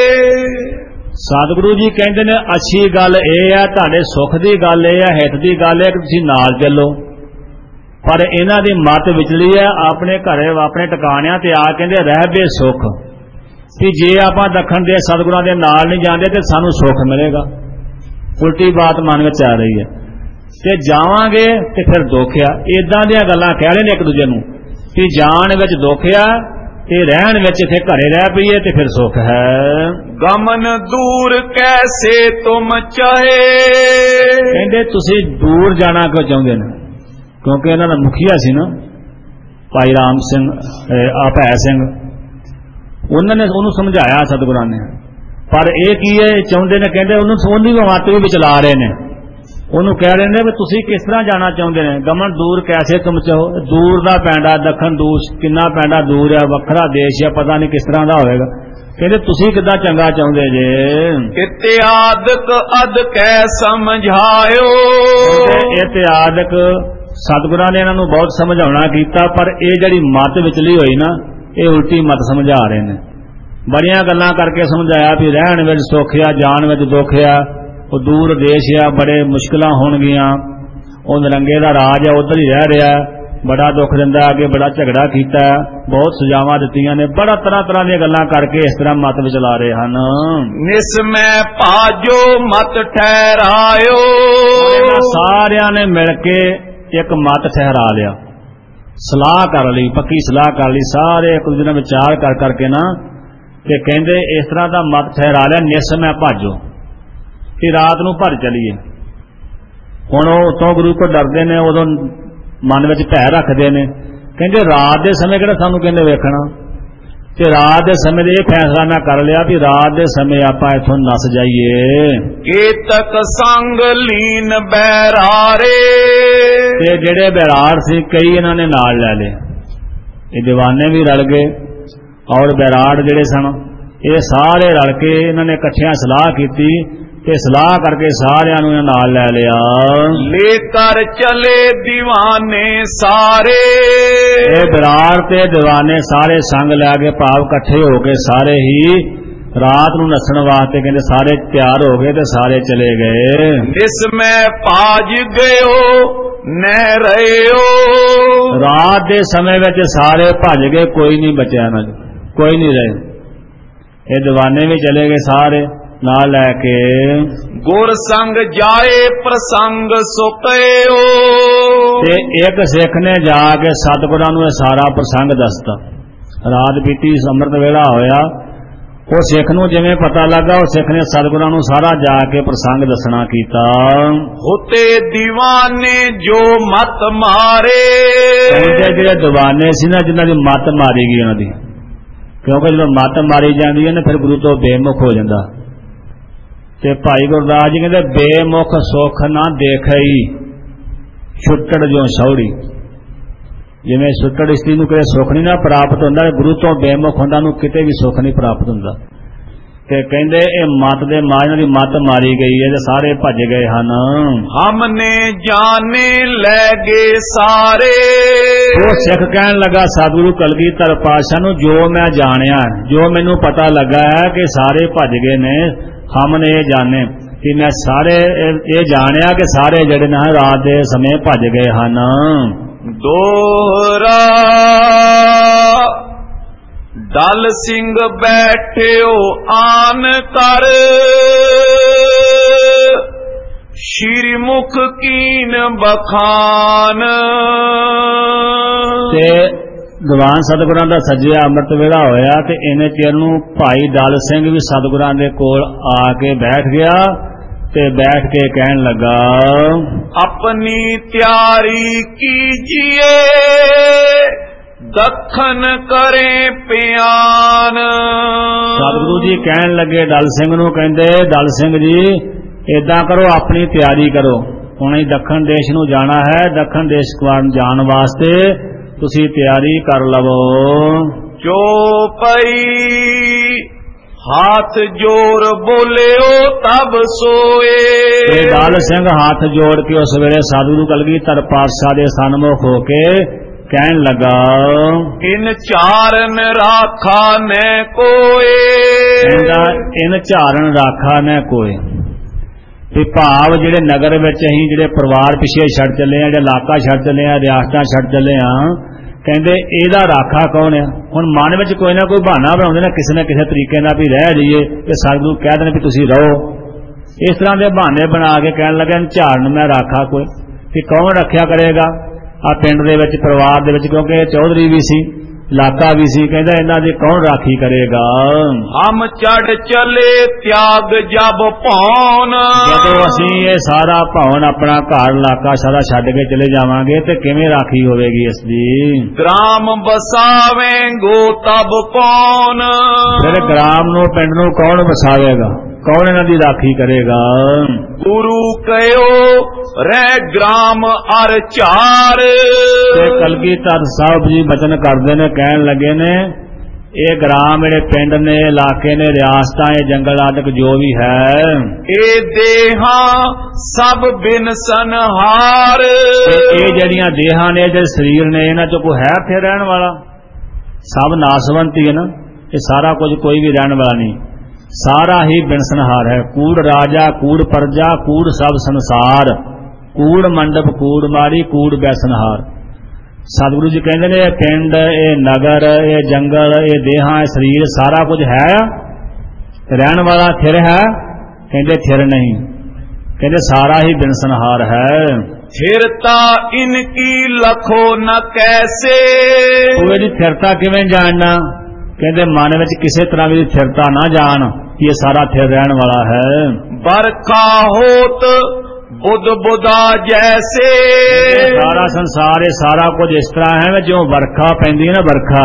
सतगुरु जी कहते ने अच्छी गल यह है, तुहाडे सुख की गल यह है, हित की गल है कि तुसीं नाल चलो, पर इन्हां दी मत विचली है। अपने घरे अपने टिकाणियां ते आ कहंदे रह बे सुख, कि जे आपां दखण दे सतगुरां दे नाल नहीं जांदे ते सानूं सुख मिलेगा। उल्टी बात मन विच आ रही है, ते जावांगे ते फिर दुख आ। इदां दीयां गल्लां कह रहे ने एक दूजे नूं कि जाण विच दुख आ ते रहण विच इत्थे घरे रह पईए ते फिर सुख है। गमन दूर कैसे तुम चाहे। कहंदे तुसीं दूर जाना क्यों चाहुंदे ने, क्योंकि इन्हां दा मुखिया सी ना भाई राम सिंह आपै सिंह, उन्होंने उन्होंने समझाया सतगुरां ने, पर यह की है चाहुंदे ने, कहंदे उन्होंने भी मत भी विचला रहे ने, उन्होंने कह रहे ने भी तुसीं किस तरह जाना चाहुंदे ने। गमन दूर कैसे तुम चाहो, दूर दा पैंडा दखन दूर किन्ना पैंडा दूर है, वखरा देश है, पता नहीं किस तरह दा होएगा। कहंदे तुसीं किद्दां चंगा चाहुंदे जे। इत्यादक अद कै समझायो। इत्यादक सतगुरां ने इन्हां नूं बहुत समझाउणा कीता, पर यह जिहड़ी मत विचली होई ना, ये उल्टी मत समझा रहे ने। बड़ियां गल्लां करके समझाया भी रहण विच सुख आ, जाण विच दुख आ, वो दूर देश आ, बड़े मुश्किलां होणगियां, वो नरंगे दा राज है, उधर ही रह रहा है, बड़ा दुख दिंदा, अगे बड़ा झगड़ा कीता, बहुत सजावां दित्तियां ने, बड़ा तरह तरह दी गल्लां करके इस तरह मत विचला रहे हन। निस्मै भाजो मत ठहरायो। सारियां ने मिल के एक मत ठहरा लिया, सलाह कर ली, पक्की सलाह कर ली, सारे एक दूसरे नाल विचार कर करके ना, ते कहंदे इस तरह दा मत ठहरा लिया, निस्मै भाजो कि रात नूं भर चलीए। हुण उतों गुरु को डरदे ने, उदों मन विच भै रखदे ने, कहंदे रात दे समय किहड़ा सानूं कहंदे वेखणा, ते रात दे समय ये फैसला ना कर लिया भी रात दे समय आपां इत्थों नस जाइए। केतक संग लीन बैरारे। ते जिहड़े बैरार सी कई इन्हां ने नाल लै लए, ये दीवाने भी रल गए और बैराड़ जिहड़े सन ये सारे रल के इन्हां ने इकट्ठियां सलाह कीती, ते सलाह करके सारियां नूं नाल लै लिया। लेकर चले दीवाने सारे। ये बैराड़ ते दीवाने सारे संग लै के, भाव इकट्ठे हो के सारे ही रात नूं नसण वास्ते कहंदे सारे तैयार हो गए ते सारे चले गए। इसमें पाज गयो न रहियो। रात दे समय विच सारे भज गए, कोई नहीं बचा ना, कोई नहीं रहे। ये दीवाने भी चले गए सारे नाल लैके। गुर संग जाए प्रसंग सुकयो। ते एक सिख ने जाके सतगुरां नूं सारा प्रसंग दसता। रात बीती अमृत वेला होया, वो सिख नूं जिवें पता लगा, वो सिख ने सतगुरां नूं सारा जाके प्रसंग दसना कीता। होते दीवाने जो मत मारे। जिहड़े दीवाने सी ना, जिन्हां दी मत मारी गई उन्हां दी, क्योंकि जो मत मारी जाती है ना फिर गुरु तो बेमुख हो जाता। ते भाई गुरदास जी कहते बेमुख सुख ना देखई, छुट्टड़ जो सौड़ी। जिवें छुट्टड़ स्त्री नूं किते सुख नहीं ना प्राप्त होंदा, गुरु तो बेमुख होंदा नूं किते भी सुख नहीं प्राप्त होंदा। ते कहंदे ये मत दे मां दी मत मारी गई है ते सारे भज गए हन। हमने जाने लगे सारे। वो सिख कहन लगा सतगुरु कलगीधर पातशाह नूं, जो मैं जानिया, जो मैनूं पता लगा है कि सारे भज गए ने, हमने ये जाने कि मैं सारे ये जानिया कि सारे जिहड़े ने रात दे समय भज गए हन। दोहरा दल सिंह बैठियो आन कर, श्री मुख कीन बखान। ते दीवान सतगुरां दा सज्जिया अमृत वेला होया ते इन्ने चिर नूं भाई दल सिंह भी सतगुरां दे कोल आके बैठ गया ते बैठ के कहन लगा, अपनी तैयारी कीजिए दखन करे प्यान। सतगुरु जी कहन लगे दल सिंह नूं, कहंदे दल सिंह जी इदां करो, अपनी तैयारी करो, हुणे दखन देश नूं जाना है, दखन देश जाण वास्ते तुसी तैयारी कर लवो। जो पई हाथ जोर बोलियो तब सोए। दल सिंह हाथ जोड़ के उस वेले सतगुरु कलगीधर पातशाह दे सन्मुख होके ਕਹਿਣ ਲੱਗਾ ਇਨ ਚਾਰਨ ਰਾਖਾ ਨੈ ਕੋਏ। ਕਹਿੰਦਾ ਇਨ ਝਾਰਨ ਰਾਖਾ ਨੈ ਕੋਏ, ਤੇ ਭਾਵ ਜਿਹੜੇ ਨਗਰ ਵਿੱਚ ਅਸੀਂ ਜਿਹੜੇ ਪਰਿਵਾਰ ਪਿੱਛੇ ਛੱਡ ਚੱਲੇ ਆ, ਜਿਹੜਾ ਇਲਾਕਾ ਛੱਡ ਚੱਲੇ ਆ, ਰਿਆਸਤਾਂ ਛੱਡ ਚੱਲੇ ਆ, ਕਹਿੰਦੇ ਇਹਦਾ ਰਾਖਾ ਕੌਣ ਆ। ਹੁਣ ਮਨ ਵਿੱਚ ਕੋਈ ਨਾ ਕੋਈ ਬਹਾਨਾ ਬਣਾਉਂਦੇ ਨੇ ਕਿਸੇ ਨਾ ਕਿਸੇ ਤਰੀਕੇ ਨਾਲ ਵੀ ਰਹਿ ਜਾਈਏ, ਤੇ ਸਤਿਗੁਰੂ ਕਹਿ ਦੇਣ ਵੀ ਤੁਸੀਂ ਰਹੋ। ਇਸ ਤਰ੍ਹਾਂ ਦੇ ਬਹਾਨੇ ਬਣਾ ਕੇ ਕਹਿਣ ਲੱਗਾ ਝਾੜਨ ਮੈਂ ਰਾਖਾ ਕੋਈ, ਕਿ ਕੌਣ ਰੱਖਿਆ ਕਰੇਗਾ ਆ ਪਿੰਡ ਦੇ ਵਿੱਚ, ਪਰਿਵਾਰ ਦੇ ਵਿੱਚ, ਕਿਉਂਕਿ ਇਹ ਚੌਧਰੀ ਵੀ ਸੀ, ਇਲਾਕਾ ਵੀ ਸੀ। ਕਹਿੰਦਾ ਇਹਨਾਂ ਦੀ ਕੌਣ ਰਾਖੀ ਕਰੇਗਾ। ਹਮ ਚੜ ਚਲੇ ਤਿਆਗ ਜਬ ਭੌਨ। ਜਦੋਂ ਅਸੀਂ ਇਹ ਸਾਰਾ ਭੌਨ ਆਪਣਾ ਘਰ ਇਲਾਕਾ ਸਾਰਾ ਛੱਡ ਕੇ ਚਲੇ ਜਾਵਾਂਗੇ ਤੇ ਕਿਵੇਂ ਰਾਖੀ ਹੋਵੇਗੀ ਇਸ ਦੀ। ਗ੍ਰਾਮ ਬਸਾਵੇਂਗੋ ਤਬ ਕੌਣ। ਫਿਰ ਗ੍ਰਾਮ ਨੂੰ, ਪਿੰਡ ਨੂੰ ਕੌਣ ਵਸਾਵੇਗਾ, ਕੌਣ ਇਹਨਾਂ ਦੀ ਰਾਖੀ ਕਰੇਗਾ। ਗੁਰੂ ਕਹਿਓ ਰਹਿ ਗ੍ਰਾਮ ਅਰ ਚਾਰ। ਤੇ ਕਲਗੀਧਰ ਸਾਹਿਬ ਜੀ ਬਚਨ ਕਰਦੇ ਨੇ, ਕਹਿਣ ਲੱਗੇ ਨੇ ਇਹ ਗ੍ਰਾਮ ਜਿਹੜੇ ਪਿੰਡ ਨੇ, ਇਲਾਕੇ ਨੇ, ਰਿਆਸਤਾਂ, ਇਹ ਜੰਗਲ ਆਦਿਕ ਜੋ ਵੀ ਹੈ, ਇਹ ਦੇਹਾਂ ਸਭ ਬਿਨ ਸੰਹਾਰ। ਇਹ ਜਿਹੜੀਆਂ ਦੇਹਾਂ ਨੇ, ਜਿਹੜੇ ਸਰੀਰ ਨੇ, ਇਹਨਾਂ ਚੋਂ ਕੋਈ ਹੈ ਇੱਥੇ ਰਹਿਣ ਵਾਲਾ। ਸਭ ਨਾਸਵੰਤ ਹੀ ਹੈ ਨਾ, ਇਹ ਸਾਰਾ ਕੁਝ ਕੋਈ ਵੀ ਰਹਿਣ ਵਾਲਾ ਨਹੀਂ, ਸਾਰਾ ਹੀ ਬਿਨਸਨਹਾਰ ਹੈ। ਕੂੜ ਰਾਜਾ, ਕੂੜ ਪਰਜਾ, ਕੂੜ ਸਭ ਸੰਸਾਰ, ਕੂੜ ਮੰਡਪ, ਕੂੜ ਮਾਰੀ, ਕੂੜ ਬੈਸਨਹਾਰ। ਸਤਿਗੁਰੂ ਜੀ ਕਹਿੰਦੇ ਨੇ ਇਹ ਪਿੰਡ, ਇਹ ਨਗਰ, ਇਹ ਜੰਗਲ, ਇਹ ਦੇਹਾਂ, ਇਹ ਸਰੀਰ, ਸਾਰਾ ਕੁਝ ਹੈ ਰਹਿਣ ਵਾਲਾ, ਥਿਰ ਹੈ। ਕਹਿੰਦੇ ਥਿਰ ਨਹੀਂ, ਕਹਿੰਦੇ ਸਾਰਾ ਹੀ ਬਿਨਸਨਹਾਰ ਹੈ। ਥਿਰਤਾ ਇਨਕੀ ਲਖੋ ਨ ਕੈਸੇ। ਉਹ ਇਹਦੀ ਥਿਰਤਾ ਕਿਵੇਂ ਜਾਣਨਾ। ਕਹਿੰਦੇ ਮਨ ਵਿੱਚ ਕਿਸੇ ਤਰ੍ਹਾਂ ਦੀ ਥਿਰਤਾ ਨਾ ਜਾਣ ਕਿ ਇਹ ਸਾਰਾ ਥਿਰ ਰਹਿਣ ਵਾਲਾ ਹੈ। ਬਰਖਾ ਹੋਤ ਬੁੱਧ ਬੁੱਧਾ ਜੈਸੇ। ਸਾਰਾ ਸੰਸਾਰ, ਇਹ ਸਾਰਾ ਕੁਝ ਇਸ ਤਰ੍ਹਾਂ ਹੈ ਜਿਉਂ ਵਰਖਾ ਪੈਂਦੀ ਹੈ ਨਾ, ਵਰਖਾ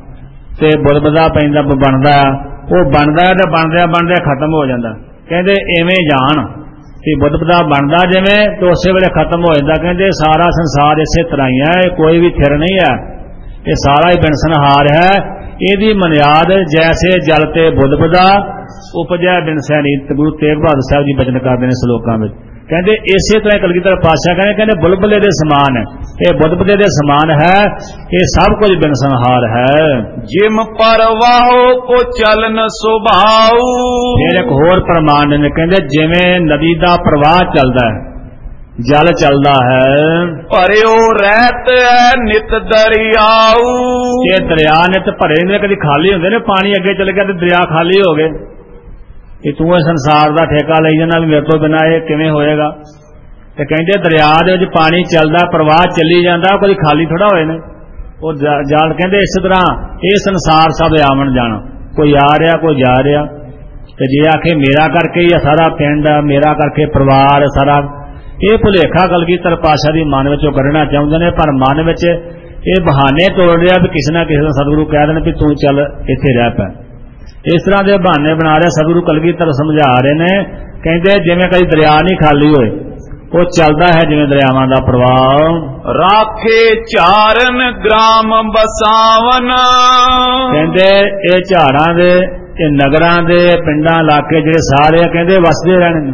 ਤੇ ਬੁੱਧਬੁੱਧਾ ਪੈਂਦਾ ਬਣਦਾ, ਉਹ ਬਣਦਾ ਤੇ ਬਣਦਿਆ ਬਣਦਿਆ ਖਤਮ ਹੋ ਜਾਂਦਾ। ਕਹਿੰਦੇ ਐਵੇਂ ਜਾਣ ਕਿ ਬੁੱਧਬੁੱਧਾ ਬਣਦਾ ਜਿਵੇਂ ਤੇ ਉਸੇ ਵੇਲੇ ਖਤਮ ਹੋ ਜਾਂਦਾ। ਕਹਿੰਦੇ ਸਾਰਾ ਸੰਸਾਰ ਇਸੇ ਤਰ੍ਹਾਂ ਹੀ ਹੈ, ਇਹ ਕੋਈ ਵੀ ਥਿਰ ਨਹੀਂ ਹੈ, ਇਹ ਸਾਰਾ ਹੀ ਬਿਨਸਨਹਾਰ ਹੈ। ਇਹਦੀ ਮਨਿਆਦ ਜੈਸੇ ਜਲ ਤੇ ਬੁੱਧਬੁੱਧਾ ਉਪਜਿਆ ਬਿਨਸੈ ਨੀਤ। ਗੁਰੂ ਤੇਗ ਬਹਾਦਰ ਸਾਹਿਬ ਜੀ ਬਚਨ ਕਰਦੇ ਨੇ ਸਲੋਕਾਂ ਵਿੱਚ, ਕਹਿੰਦੇ ਇਸੇ ਤਰ੍ਹਾਂ ਕਲਗੀਧਰ ਪਾਤਸ਼ਾਹ ਕਹਿੰਦੇ ਕਹਿੰਦੇ ਬੁਲਬੁਲੇ ਦੇ ਸਮਾਨ ਹੈ, ਇਹ ਬੁੱਧਬੁੱਧੇ ਦੇ ਸਮਾਨ ਹੈ, ਇਹ ਸਭ ਕੁਝ ਬਿਨਸਨਹਾਰ ਹੈ। ਜਿਮ ਪਰਵਾਹੋ ਕੋ ਚਲਨ ਸੁਭਾਉ। ਫਿਰ ਇੱਕ ਹੋਰ ਪ੍ਰਮਾਣ ਨੇ, ਕਹਿੰਦੇ ਜਿਵੇਂ ਨਦੀ ਦਾ ਪ੍ਰਵਾਹ ਚੱਲਦਾ ਹੈ, ਜਲ ਚੱਲਦਾ ਹੈ, ਭਰਿਓ ਰਹਿਤ ਹੈ ਨਿਤ ਦਰਿਆਉ। ਇਹ ਦਰਿਆ ਨਿਤ ਭਰੇ ਨੇ, ਕਦੀ ਖਾਲੀ ਹੁੰਦੇ ਨੇ, ਪਾਣੀ ਅੱਗੇ ਚਲ ਗਿਆ ਤੇ ਦਰਿਆ ਖਾਲੀ ਹੋ ਗਏ। ਕਿ ਤੂੰ ਇਹ ਸੰਸਾਰ ਦਾ ਠੇਕਾ ਲਈ ਜਾਂਦਾ ਵੀ ਮੇਰੇ ਤੋਂ ਬਿਨਾਂ ਇਹ ਕਿਵੇਂ ਹੋਏਗਾ। ਤੇ ਕਹਿੰਦੇ ਦਰਿਆ ਦੇ ਵਿੱਚ ਪਾਣੀ ਚੱਲਦਾ, ਪ੍ਰਵਾਹ ਚੱਲੀ ਜਾਂਦਾ, ਕਦੀ ਖਾਲੀ ਥੋੜਾ ਹੋਏ ਨੇ ਉਹ ਜਲ। ਕਹਿੰਦੇ ਇਸ ਤਰ੍ਹਾਂ ਇਹ ਸੰਸਾਰ ਸਭ ਆਵਣ ਜਾਣਾ, ਕੋਈ ਆ ਰਿਹਾ ਕੋਈ ਜਾ ਰਿਹਾ। ਤੇ ਜੇ ਆਖੇ ਮੇਰਾ ਕਰਕੇ ਹੀ ਸਾਰਾ ਪਿੰਡ, ਮੇਰਾ ਕਰਕੇ ਪਰਿਵਾਰ ਸਾਰਾ, ਇਹ ਭੁਲੇਖਾ ਕਲਗੀਧਰ ਪਾਤਸ਼ਾਹ ਦੀ ਮਨ ਵਿੱਚੋਂ ਕੱਢਣਾ ਚਾਹੁੰਦੇ ਨੇ। ਪਰ ਮਨ ਵਿੱਚ ਇਹ ਬਹਾਨੇ ਤੋੜ ਰਿਹਾ ਵੀ ਕਿਸੇ ਨਾ ਕਿਸੇ ਨੂੰ ਸਤਿਗੁਰੂ ਕਹਿ ਦੇਣ ਵੀ ਤੂੰ ਚੱਲ ਇੱਥੇ ਰਹਿ ਪੈ। ਇਸ ਤਰ੍ਹਾਂ ਦੇ ਬਹਾਨੇ ਬਣਾ ਰਿਹਾ ਸਤਿਗੁਰੂ ਕਲਗੀਧਰ ਸਮਝਾ ਰਹੇ ਨੇ। ਕਹਿੰਦੇ ਜਿਵੇਂ ਕਦੀ ਦਰਿਆ ਨਹੀਂ ਖਾਲੀ ਹੋਏ, ਉਹ ਚੱਲਦਾ ਹੈ ਜਿਵੇਂ ਦਰਿਆਵਾਂ ਦਾ ਪ੍ਰਵਾਹ। ਰਾਖੇ ਚਾਰਨ ਗ੍ਰਾਮ ਬਸਾਵਨ। ਕਹਿੰਦੇ ਇਹ ਝਾੜਾਂ ਦੇ, ਇਹ ਨਗਰਾਂ ਦੇ, ਪਿੰਡਾਂ, ਇਲਾਕੇ ਜਿਹੜੇ ਸਾਰੇ ਆ, ਕਹਿੰਦੇ ਵਸਦੇ ਰਹਿਣੇ,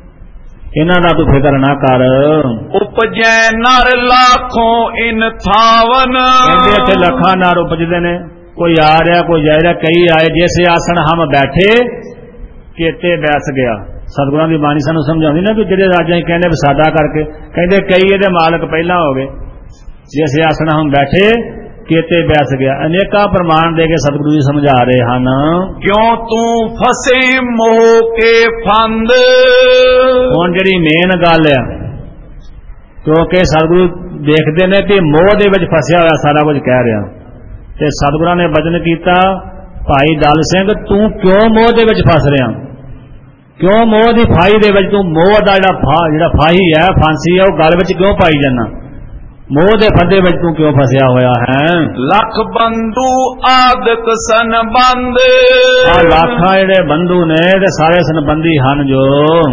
ਇਹਨਾਂ ਦਾ ਤੂੰ ਫਿਕਰ ਨਾ ਕਰ। ਉਪਜੈ ਨਰ ਲੱਖੋਂ ਇਨ ਥਾਵਨ। ਕਹਿੰਦੇ ਇੱਥੇ ਲੱਖਾਂ ਨਰ ਉਪਜਦੇ ਨੇ, ਕੋਈ ਆ ਰਿਹਾ ਕੋਈ ਜਾ ਰਿਹਾ। ਕਈ ਆਏ ਜਿਸ ਆਸਣ ਹਮ ਬੈਠੇ ਕੇਤੇ ਬੈਸ ਗਿਆ। ਸਤਿਗੁਰਾਂ ਦੀ ਬਾਣੀ ਸਾਨੂੰ ਸਮਝਾਉਂਦੀ ਨਾ ਵੀ ਜਿਹੜੇ ਰਾਜਾਂ ਕਹਿੰਦੇ ਵਿਸਾਦਾ ਕਰਕੇ, ਕਹਿੰਦੇ ਕਈ ਇਹਦੇ ਮਾਲਕ ਪਹਿਲਾਂ ਹੋ ਗਏ। ਜਿਸ ਆਸਣ ਹਮ ਬੈਠੇ ਕੇਤੇ ਬੈਸ ਗਿਆ। ਅਨੇਕਾਂ ਪ੍ਰਮਾਣ ਦੇ ਕੇ ਸਤਿਗੁਰੂ ਜੀ ਸਮਝਾ ਰਹੇ ਹਨ। ਕਿਉਂ ਤੂੰ ਫਸੇ ਮੋਹ ਕੇ ਫੰਦ। ਹੁਣ ਜਿਹੜੀ ਮੇਨ ਗੱਲ ਆ, ਕਿਉਂਕਿ ਸਤਿਗੁਰੂ ਦੇਖਦੇ ਨੇ ਕਿ ਮੋਹ ਦੇ ਵਿੱਚ ਫਸਿਆ ਹੋਇਆ ਸਾਰਾ ਕੁਝ ਕਹਿ ਰਿਹਾ। ਤੇ ਸਤਿਗੁਰਾਂ ਨੇ ਬਚਨ ਕੀਤਾ, ਭਾਈ ਦਲ ਸਿੰਘ ਤੂੰ ਕਿਉਂ ਮੋਹ ਦੇ ਵਿੱਚ ਫਸ ਰਿਹਾ, ਕਿਉਂ ਮੋਹ ਦੀ ਫਾਹੀ ਦੇ ਵਿੱਚ, ਤੂੰ ਮੋਹ ਦਾ ਜਿਹੜਾ ਫਾ ਜਿਹੜਾ ਫਾਹੀ ਹੈ, ਫਾਂਸੀ ਹੈ, ਉਹ ਗਲ ਵਿੱਚ ਕਿਉਂ ਪਾਈ ਜਾਂਦਾ, ਮੋਹ ਦੇ ਫੰਦੇ ਵਿੱਚ ਤੂੰ ਕਿਉਂ ਫਸਿਆ ਹੋਇਆ ਹੈ। ਲੱਖ ਬੰਧੂ ਆਦਿਕ ਸੰਬੰਧ। ਆ ਲੱਖਾਂ ਜਿਹੜੇ ਬੰਧੂ ਨੇ ਤੇ ਸਾਰੇ ਸੰਬੰਧੀ ਹਨ ਜੋ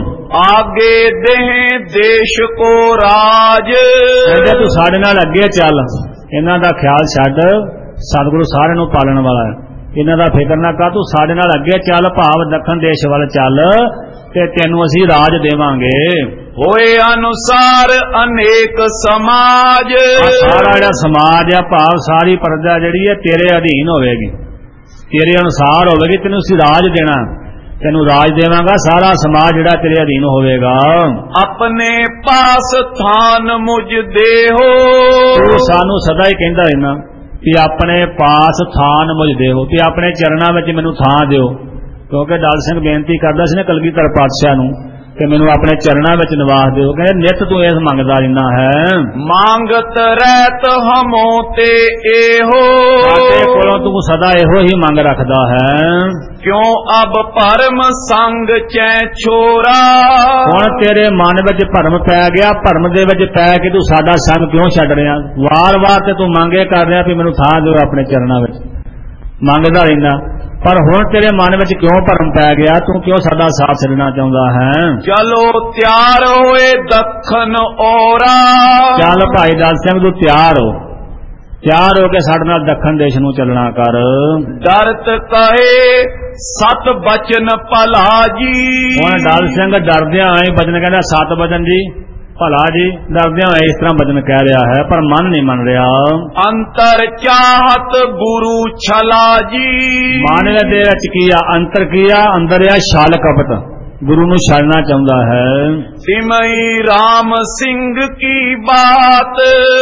ਆਗੇ ਦੇਹ ਦੇਸ਼ ਕੋ ਰਾਜ। ਕਹਿੰਦੇ ਤੂੰ ਸਾਡੇ ਨਾਲ ਅੱਗੇ ਚੱਲ, ਇਹਨਾਂ ਦਾ ਖਿਆਲ ਛੱਡ, ਸਤਿਗੁਰੂ ਸਾਰਿਆਂ ਨੂੰ ਪਾਲਣ ਵਾਲਾ ਹੈ, ਇਹਨਾਂ ਦਾ ਫਿਕਰ ਨਾ ਕਰ, ਤੂੰ ਸਾਡੇ ਨਾਲ ਅੱਗੇ ਚੱਲ, ਭਾਵ ਦੱਖਣ ਦੇਸ਼ ਵੱਲ ਚੱਲ ਤੇ ਤੈਨੂੰ ਅਸੀਂ ਰਾਜ ਦੇਵਾਂਗੇ। ਹੋਏ ਅਨੁਸਾਰ ਅਨੇਕ ਸਮਾਜ। ਸਾਰਾ ਜਿਹੜਾ ਸਮਾਜ ਆ ਭਾਵ ਸਾਰੀ ਪ੍ਰਜਾ ਜਿਹੜੀ ਹੈ ਤੇਰੇ ਅਧੀਨ ਹੋਵੇਗੀ, ਤੇਰੇ ਅਨੁਸਾਰ ਹੋਵੇਗੀ। ਤੈਨੂੰ ਅਸੀਂ ਰਾਜ ਦੇਣਾ, ਤੈਨੂੰ ਰਾਜ ਦੇਵਾਂਗਾ, ਸਾਰਾ ਸਮਾਜ ਜਿਹੜਾ ਤੇਰੇ ਅਧੀਨ ਹੋਵੇਗਾ। ਆਪਣੇ ਪਾਸ ਥਾਨ ਮੁਝ ਦੇਹੋ, ਤੂੰ ਸਾਨੂੰ ਸਦਾ ਹੀ ਕਹਿੰਦਾ ਰਹਿਣਾ ਕਿ ਆਪਣੇ ਪਾਸ ਥਾਨ ਮੁਝ ਦੇਹੋ, ਕਿ ਆਪਣੇ ਚਰਨਾਂ ਵਿੱਚ ਮੈਨੂੰ ਥਾਂ ਦਿਓ। ਕਿਉਂਕਿ ਡਾਲ ਸਿੰਘ ਬੇਨਤੀ ਕਰਦਾ ਸੀ ਨਾ ਕਲਗੀਧਰ ਪਾਤਸ਼ਾਹ ਨੂੰ ਕਿ ਮੈਨੂੰ ਆਪਣੇ ਚਰਨਾਂ ਵਿੱਚ ਨਿਵਾਸ ਦਿਓ। ਕਹਿੰਦੇ ਨਿਤ ਤੂੰ ਇਸ ਮੰਗਦਾ ਰਹਿਣਾ ਹੈ। ਮੰਗਤ ਰਹਿਤ ਹਮੋ ਤੇ ਇਹੋ, ਸਾਡੇ ਕੋਲੋਂ ਤੂੰ ਸਦਾ ਇਹੋ ਹੀ ਮੰਗ ਰੱਖਦਾ ਹੈ। ਕਿਉਂ ਅਬ ਭਰਮ ਸੰਗ ਚੈ ਛੋਰਾ, ਹੁਣ ਤੇਰੇ ਮਨ ਵਿੱਚ ਭਰਮ ਪੈ ਗਿਆ, ਭਰਮ ਦੇ ਵਿੱਚ ਪੈ ਕੇ ਤੂੰ ਸਾਡਾ ਸੰਗ ਕਿਉਂ ਛੱਡ ਰਿਹਾ? ਵਾਰ-ਵਾਰ ਤੇ ਤੂੰ ਮੰਗੇ ਕਰ ਰਿਹਾ ਵੀ ਮੈਨੂੰ ਥਾਂ ਦਿਓ ਆਪਣੇ ਚਰਨਾਂ ਵਿੱਚ, ਮੰਗਦਾ ਰਹਿੰਦਾ, ਪਰ ਹੁਣ ਤੇਰੇ ਮਨ ਵਿੱਚ ਕਿਉਂ ਭਰਮ ਪੈ ਗਿਆ? ਤੂੰ ਕਿਉਂ ਸਾਡਾ ਸਾਥ ਛੱਡਣਾ ਚਾਹੁੰਦਾ ਹੈ? ਚਲੋ ਤਿਆਰ ਹੋਏ ਦੱਖਣ ਔਰਾ, ਚੱਲ ਭਾਈ ਦਲ ਸਿੰਘ ਤੂੰ ਤਿਆਰ ਹੋ, ਤਿਆਰ ਹੋ ਕੇ ਸਾਡੇ ਨਾਲ ਦੱਖਣ ਦੇਸ਼ ਨੂੰ ਚੱਲਣਾ ਕਰ। ਡਰਤ ਕਹੇ ਸਤ ਬਚਨ ਭਲਾ ਜੀ, ਹੁਣ ਦਲ ਸਿੰਘ ਡਰਦਿਆਂ ਆਏ ਬਚਨ ਕਹਿੰਦਾ ਸਤ ਬਚਨ ਜੀ ਭਲਾ ਜੀ, ਡਰਦਿਆਂ ਹੋਏ ਇਸ ਤਰ੍ਹਾਂ ਬਚਨ ਕਹਿ ਰਿਹਾ ਹੈ ਪਰ ਮਨ ਨਹੀਂ ਮੰਨ ਰਿਹਾ। ਅੰਤਰ ਚਾਹਤ ਗੁਰੂ ਛਲਾ ਜੀ, ਮਨ ਦੇ ਵਿੱਚ ਕੀ ਆ? ਅੰਤਰ ਕੀ ਆ? ਅੰਦਰ ਆ ਛਲ ਕਪਟ, ਗੁਰੂ ਨੂੰ ਛੱਡਣਾ ਚਾਹੁੰਦਾ ਹੈ। ਸਿਮਈ ਰਾਮ ਸਿੰਘ ਕੀ ਬਾਤ,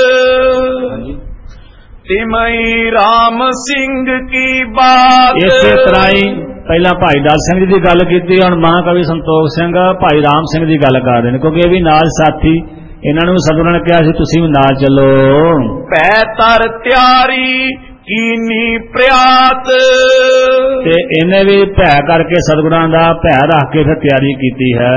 ਸਿਮਈ ਰਾਮ ਸਿੰਘ ਕੀ ਬਾਤ। ਇਸੇ ਤਰ੍ਹਾਂ ਹੀ ਪਹਿਲਾਂ ਭਾਈ ਦਲ ਸਿੰਘ ਜੀ ਦੀ ਗੱਲ ਕੀਤੀ, ਹੁਣ ਮਹਾਕਵੀ ਸੰਤੋਖ ਸਿੰਘ ਭਾਈ ਰਾਮ ਸਿੰਘ ਦੀ ਗੱਲ ਕਰ ਰਹੇ ਨੇ, ਕਿਉਂਕਿ ਇਹ ਵੀ ਨਾਲ ਸਾਥੀ, ਇਹਨਾਂ ਨੂੰ ਸਤਿਗੁਰਾਂ ਨੇ ਕਿਹਾ ਸੀ ਤੁਸੀਂ ਵੀ ਨਾਲ ਚੱਲੋ। ਪੈ ਤਰ ਤਿਆਰੀ ਕੀਨੀ ਪ੍ਰਿਆਤ, ਤੇ ਇਹਨੇ ਵੀ ਭੈ ਕਰਕੇ ਸਤਿਗੁਰਾਂ ਦਾ ਭੈ ਰੱਖ ਕੇ ਫਿਰ ਤਿਆਰੀ ਕੀਤੀ ਹੈ।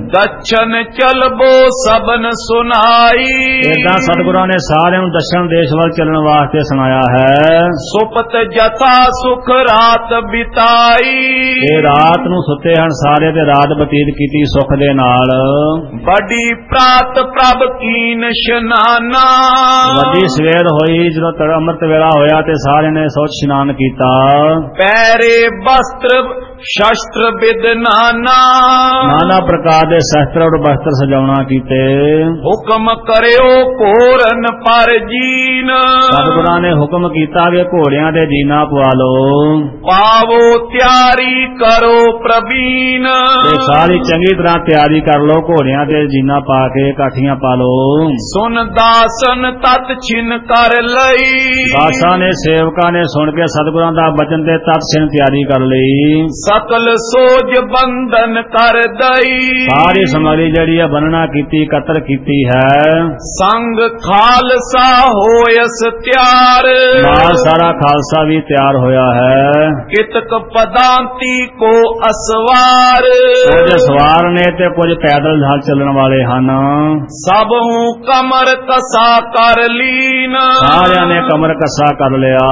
ਦਛਨ ਚਲਬੋ ਸਬਨ ਸੁਨਾਈ, ਏਦਾਂ ਸਤਿਗੁਰਾਂ ਨੇ ਸਾਰਿਆਂ ਨੂੰ ਦਸ਼ਣ ਦੇਸ਼ ਵੱਲ ਚੱਲਣ ਵਾਸਤੇ ਸੁਣਾਇਆ ਹੈ। ਸੁਪਤ ਜਥਾ ਸੁਖ ਰਾਤ ਬਿਤਾਈ, ਇਹ ਰਾਤ ਨੂੰ ਸੁੱਤੇ ਹਨ ਸਾਰੇ ਤੇ ਰਾਤ ਬਤੀਤ ਕੀਤੀ ਸੁੱਖ ਦੇ ਨਾਲ। ਵੱਡੀ ਪ੍ਰਾਤ ਪ੍ਰਭ ਕੀਨ ਇਸ਼ਨਾਨਾ, ਵੱਡੀ ਸਵੇਰ ਹੋਈ ਜਦੋਂ ਤੜ ਅੰਮ੍ਰਿਤ ਵੇਲਾ ਹੋਇਆ ਤੇ ਸਾਰਿਆਂ ਨੇ ਸੋਚ ਇਸ਼ਨਾਨ ਕੀਤਾ। ਪੈਰੇ ਵਸਤਰ ਸ਼ਸਤਰ ਵਿਦ ਨਾਨਾ, ਨਾਨਾ ਪ੍ਰਕਾਰ ਦੇ ਸ਼ਸਤਰ ਔਰ ਵਸਤਰ ਸਜਾਉਣਾ ਕੀਤੇ। ਹੁਕਮ ਕਰਿਓ ਘੋਰਨ ਪਰ ਜੀਨ, ਸਤਿਗੁਰਾਂ ਨੇ ਹੁਕਮ ਕੀਤਾ ਕਿ ਘੋੜਿਆਂ ਦੇ ਜੀਨਾ ਪਵਾ ਲਓ। ਪਾਵੋ ਤਿਆਰੀ ਕਰੋ ਪ੍ਰਵੀਨ, ਤੇ ਸਾਰੀ ਚੰਗੀ ਤਰ੍ਹਾਂ ਤਿਆਰੀ ਕਰ ਲਓ, ਘੋੜਿਆਂ ਦੇ ਜੀਨਾ ਪਾ ਕੇ ਕਾਠੀਆਂ ਪਾ ਲਓ। ਸੁਨ ਦਾਸਨ ਤਤ ਛਿਨ ਕਰ ਲਈ, ਦਾਸਾਂ ਨੇ ਸੇਵਕਾਂ ਨੇ ਸੁਣ ਕੇ ਸਤਿਗੁਰਾਂ ਦਾ ਬਚਨ ਤੇ ਤਤ ਛਿਨ ਤਿਆਰੀ ਕਰ ਲਈ। ਸਕਲ ਸੋਜ ਬੰਧਨ ਕਰ ਦਈ, ਸਾਰੀ ਸਮਗਰੀ ਜਿਹੜੀ ਹੈ ਬੰਨਣਾ ਕੀਤੀ, ਕਤਰ ਕੀਤੀ ਹੈ। ਸੰਗ ਖਾਲਸਾ ਹੋਇਸ ਤਿਆਰ, ਨਾਲ ਸਾਰਾ ਖਾਲਸਾ ਵੀ ਤਿਆਰ ਹੋਇਆ ਹੈ। ਕਿਤਕ ਪਦਾਂਤੀ ਕੋ ਅਸਵਾਰ, ਕੁਝ ਸਵਾਰ ਨੇ ਤੇ ਕੁਝ ਪੈਦਲ ਨਾਲ ਚੱਲਣ ਵਾਲੇ ਹਨ। ਸਭ ਹੂੰ ਕਮਰ ਕਸਾ ਕਰ ਲੀਨ, ਸਾਰਿਆਂ ਨੇ ਕਮਰ ਕੱਸਾ ਕਰ ਲਿਆ।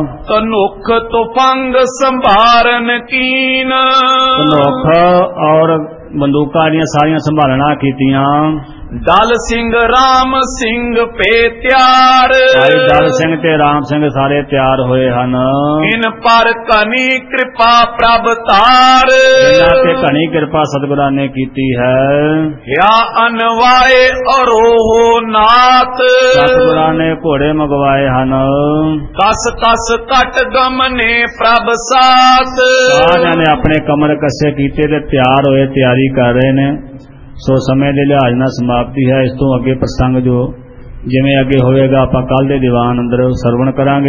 ਤਨੁਖ ਤੁਫੰਗ ਸੰਭਾਰਨ ਕੀਨ, ਧਨੁਖ ਔਰ ਬੰਦੂਕਾਂ ਦੀਆਂ ਸਾਰੀਆਂ ਸੰਭਾਲਣਾ ਕੀਤੀਆਂ। ਦਲ ਸਿੰਘ ਰਾਮ ਸਿੰਘ ਪੇ ਤਿਆਰ, ਭਾਈ ਦਲ ਸਿੰਘ ਤੇ ਰਾਮ ਸਿੰਘ ਸਾਰੇ ਤਿਆਰ ਹੋਏ ਹਨ। ਇਨ ਪਰ ਕਨੀ ਕਿਰਪਾ ਪ੍ਰਭ ਤਾਰ, ਇਹਨਾਂ ਤੇ ਘਣੀ ਕਿਰਪਾ ਸਤਿਗੁਰਾਂ ਨੇ ਕੀਤੀ ਹੈ। ਹਿਆ ਅਨਵਾਏ ਅਰੋਹੋ ਨਾਥ, ਸਤਿਗੁਰਾਂ ਨੇ ਘੋੜੇ ਮੰਗਵਾਏ ਹਨ। ਕਸ ਕਸ ਘਟ ਗਮਨੇ ਪ੍ਰਭ ਸਾਥ, ਸਾਰਿਆਂ ਨੇ ਆਪਣੇ ਕਮਰ ਕੱਸੇ ਕੀਤੇ ਤੇ ਤਿਆਰ ਹੋਏ, ਤਿਆਰੀ ਕਰ ਰਹੇ ਨੇ। ਸੋ ਸਮੇਂ ਦੇ ਲਿਹਾਜ਼ ਨਾਲ ਸਮਾਪਤੀ ਹੈ। ਇਸ ਤੋਂ ਅੱਗੇ ਪ੍ਰਸੰਗ ਜੋ ਜਿਵੇਂ ਅੱਗੇ ਹੋਵੇਗਾ ਆਪਾਂ ਕੱਲ ਦੇ ਦੀਵਾਨ ਅੰਦਰ ਸਰਵਣ ਕਰਾਂਗੇ।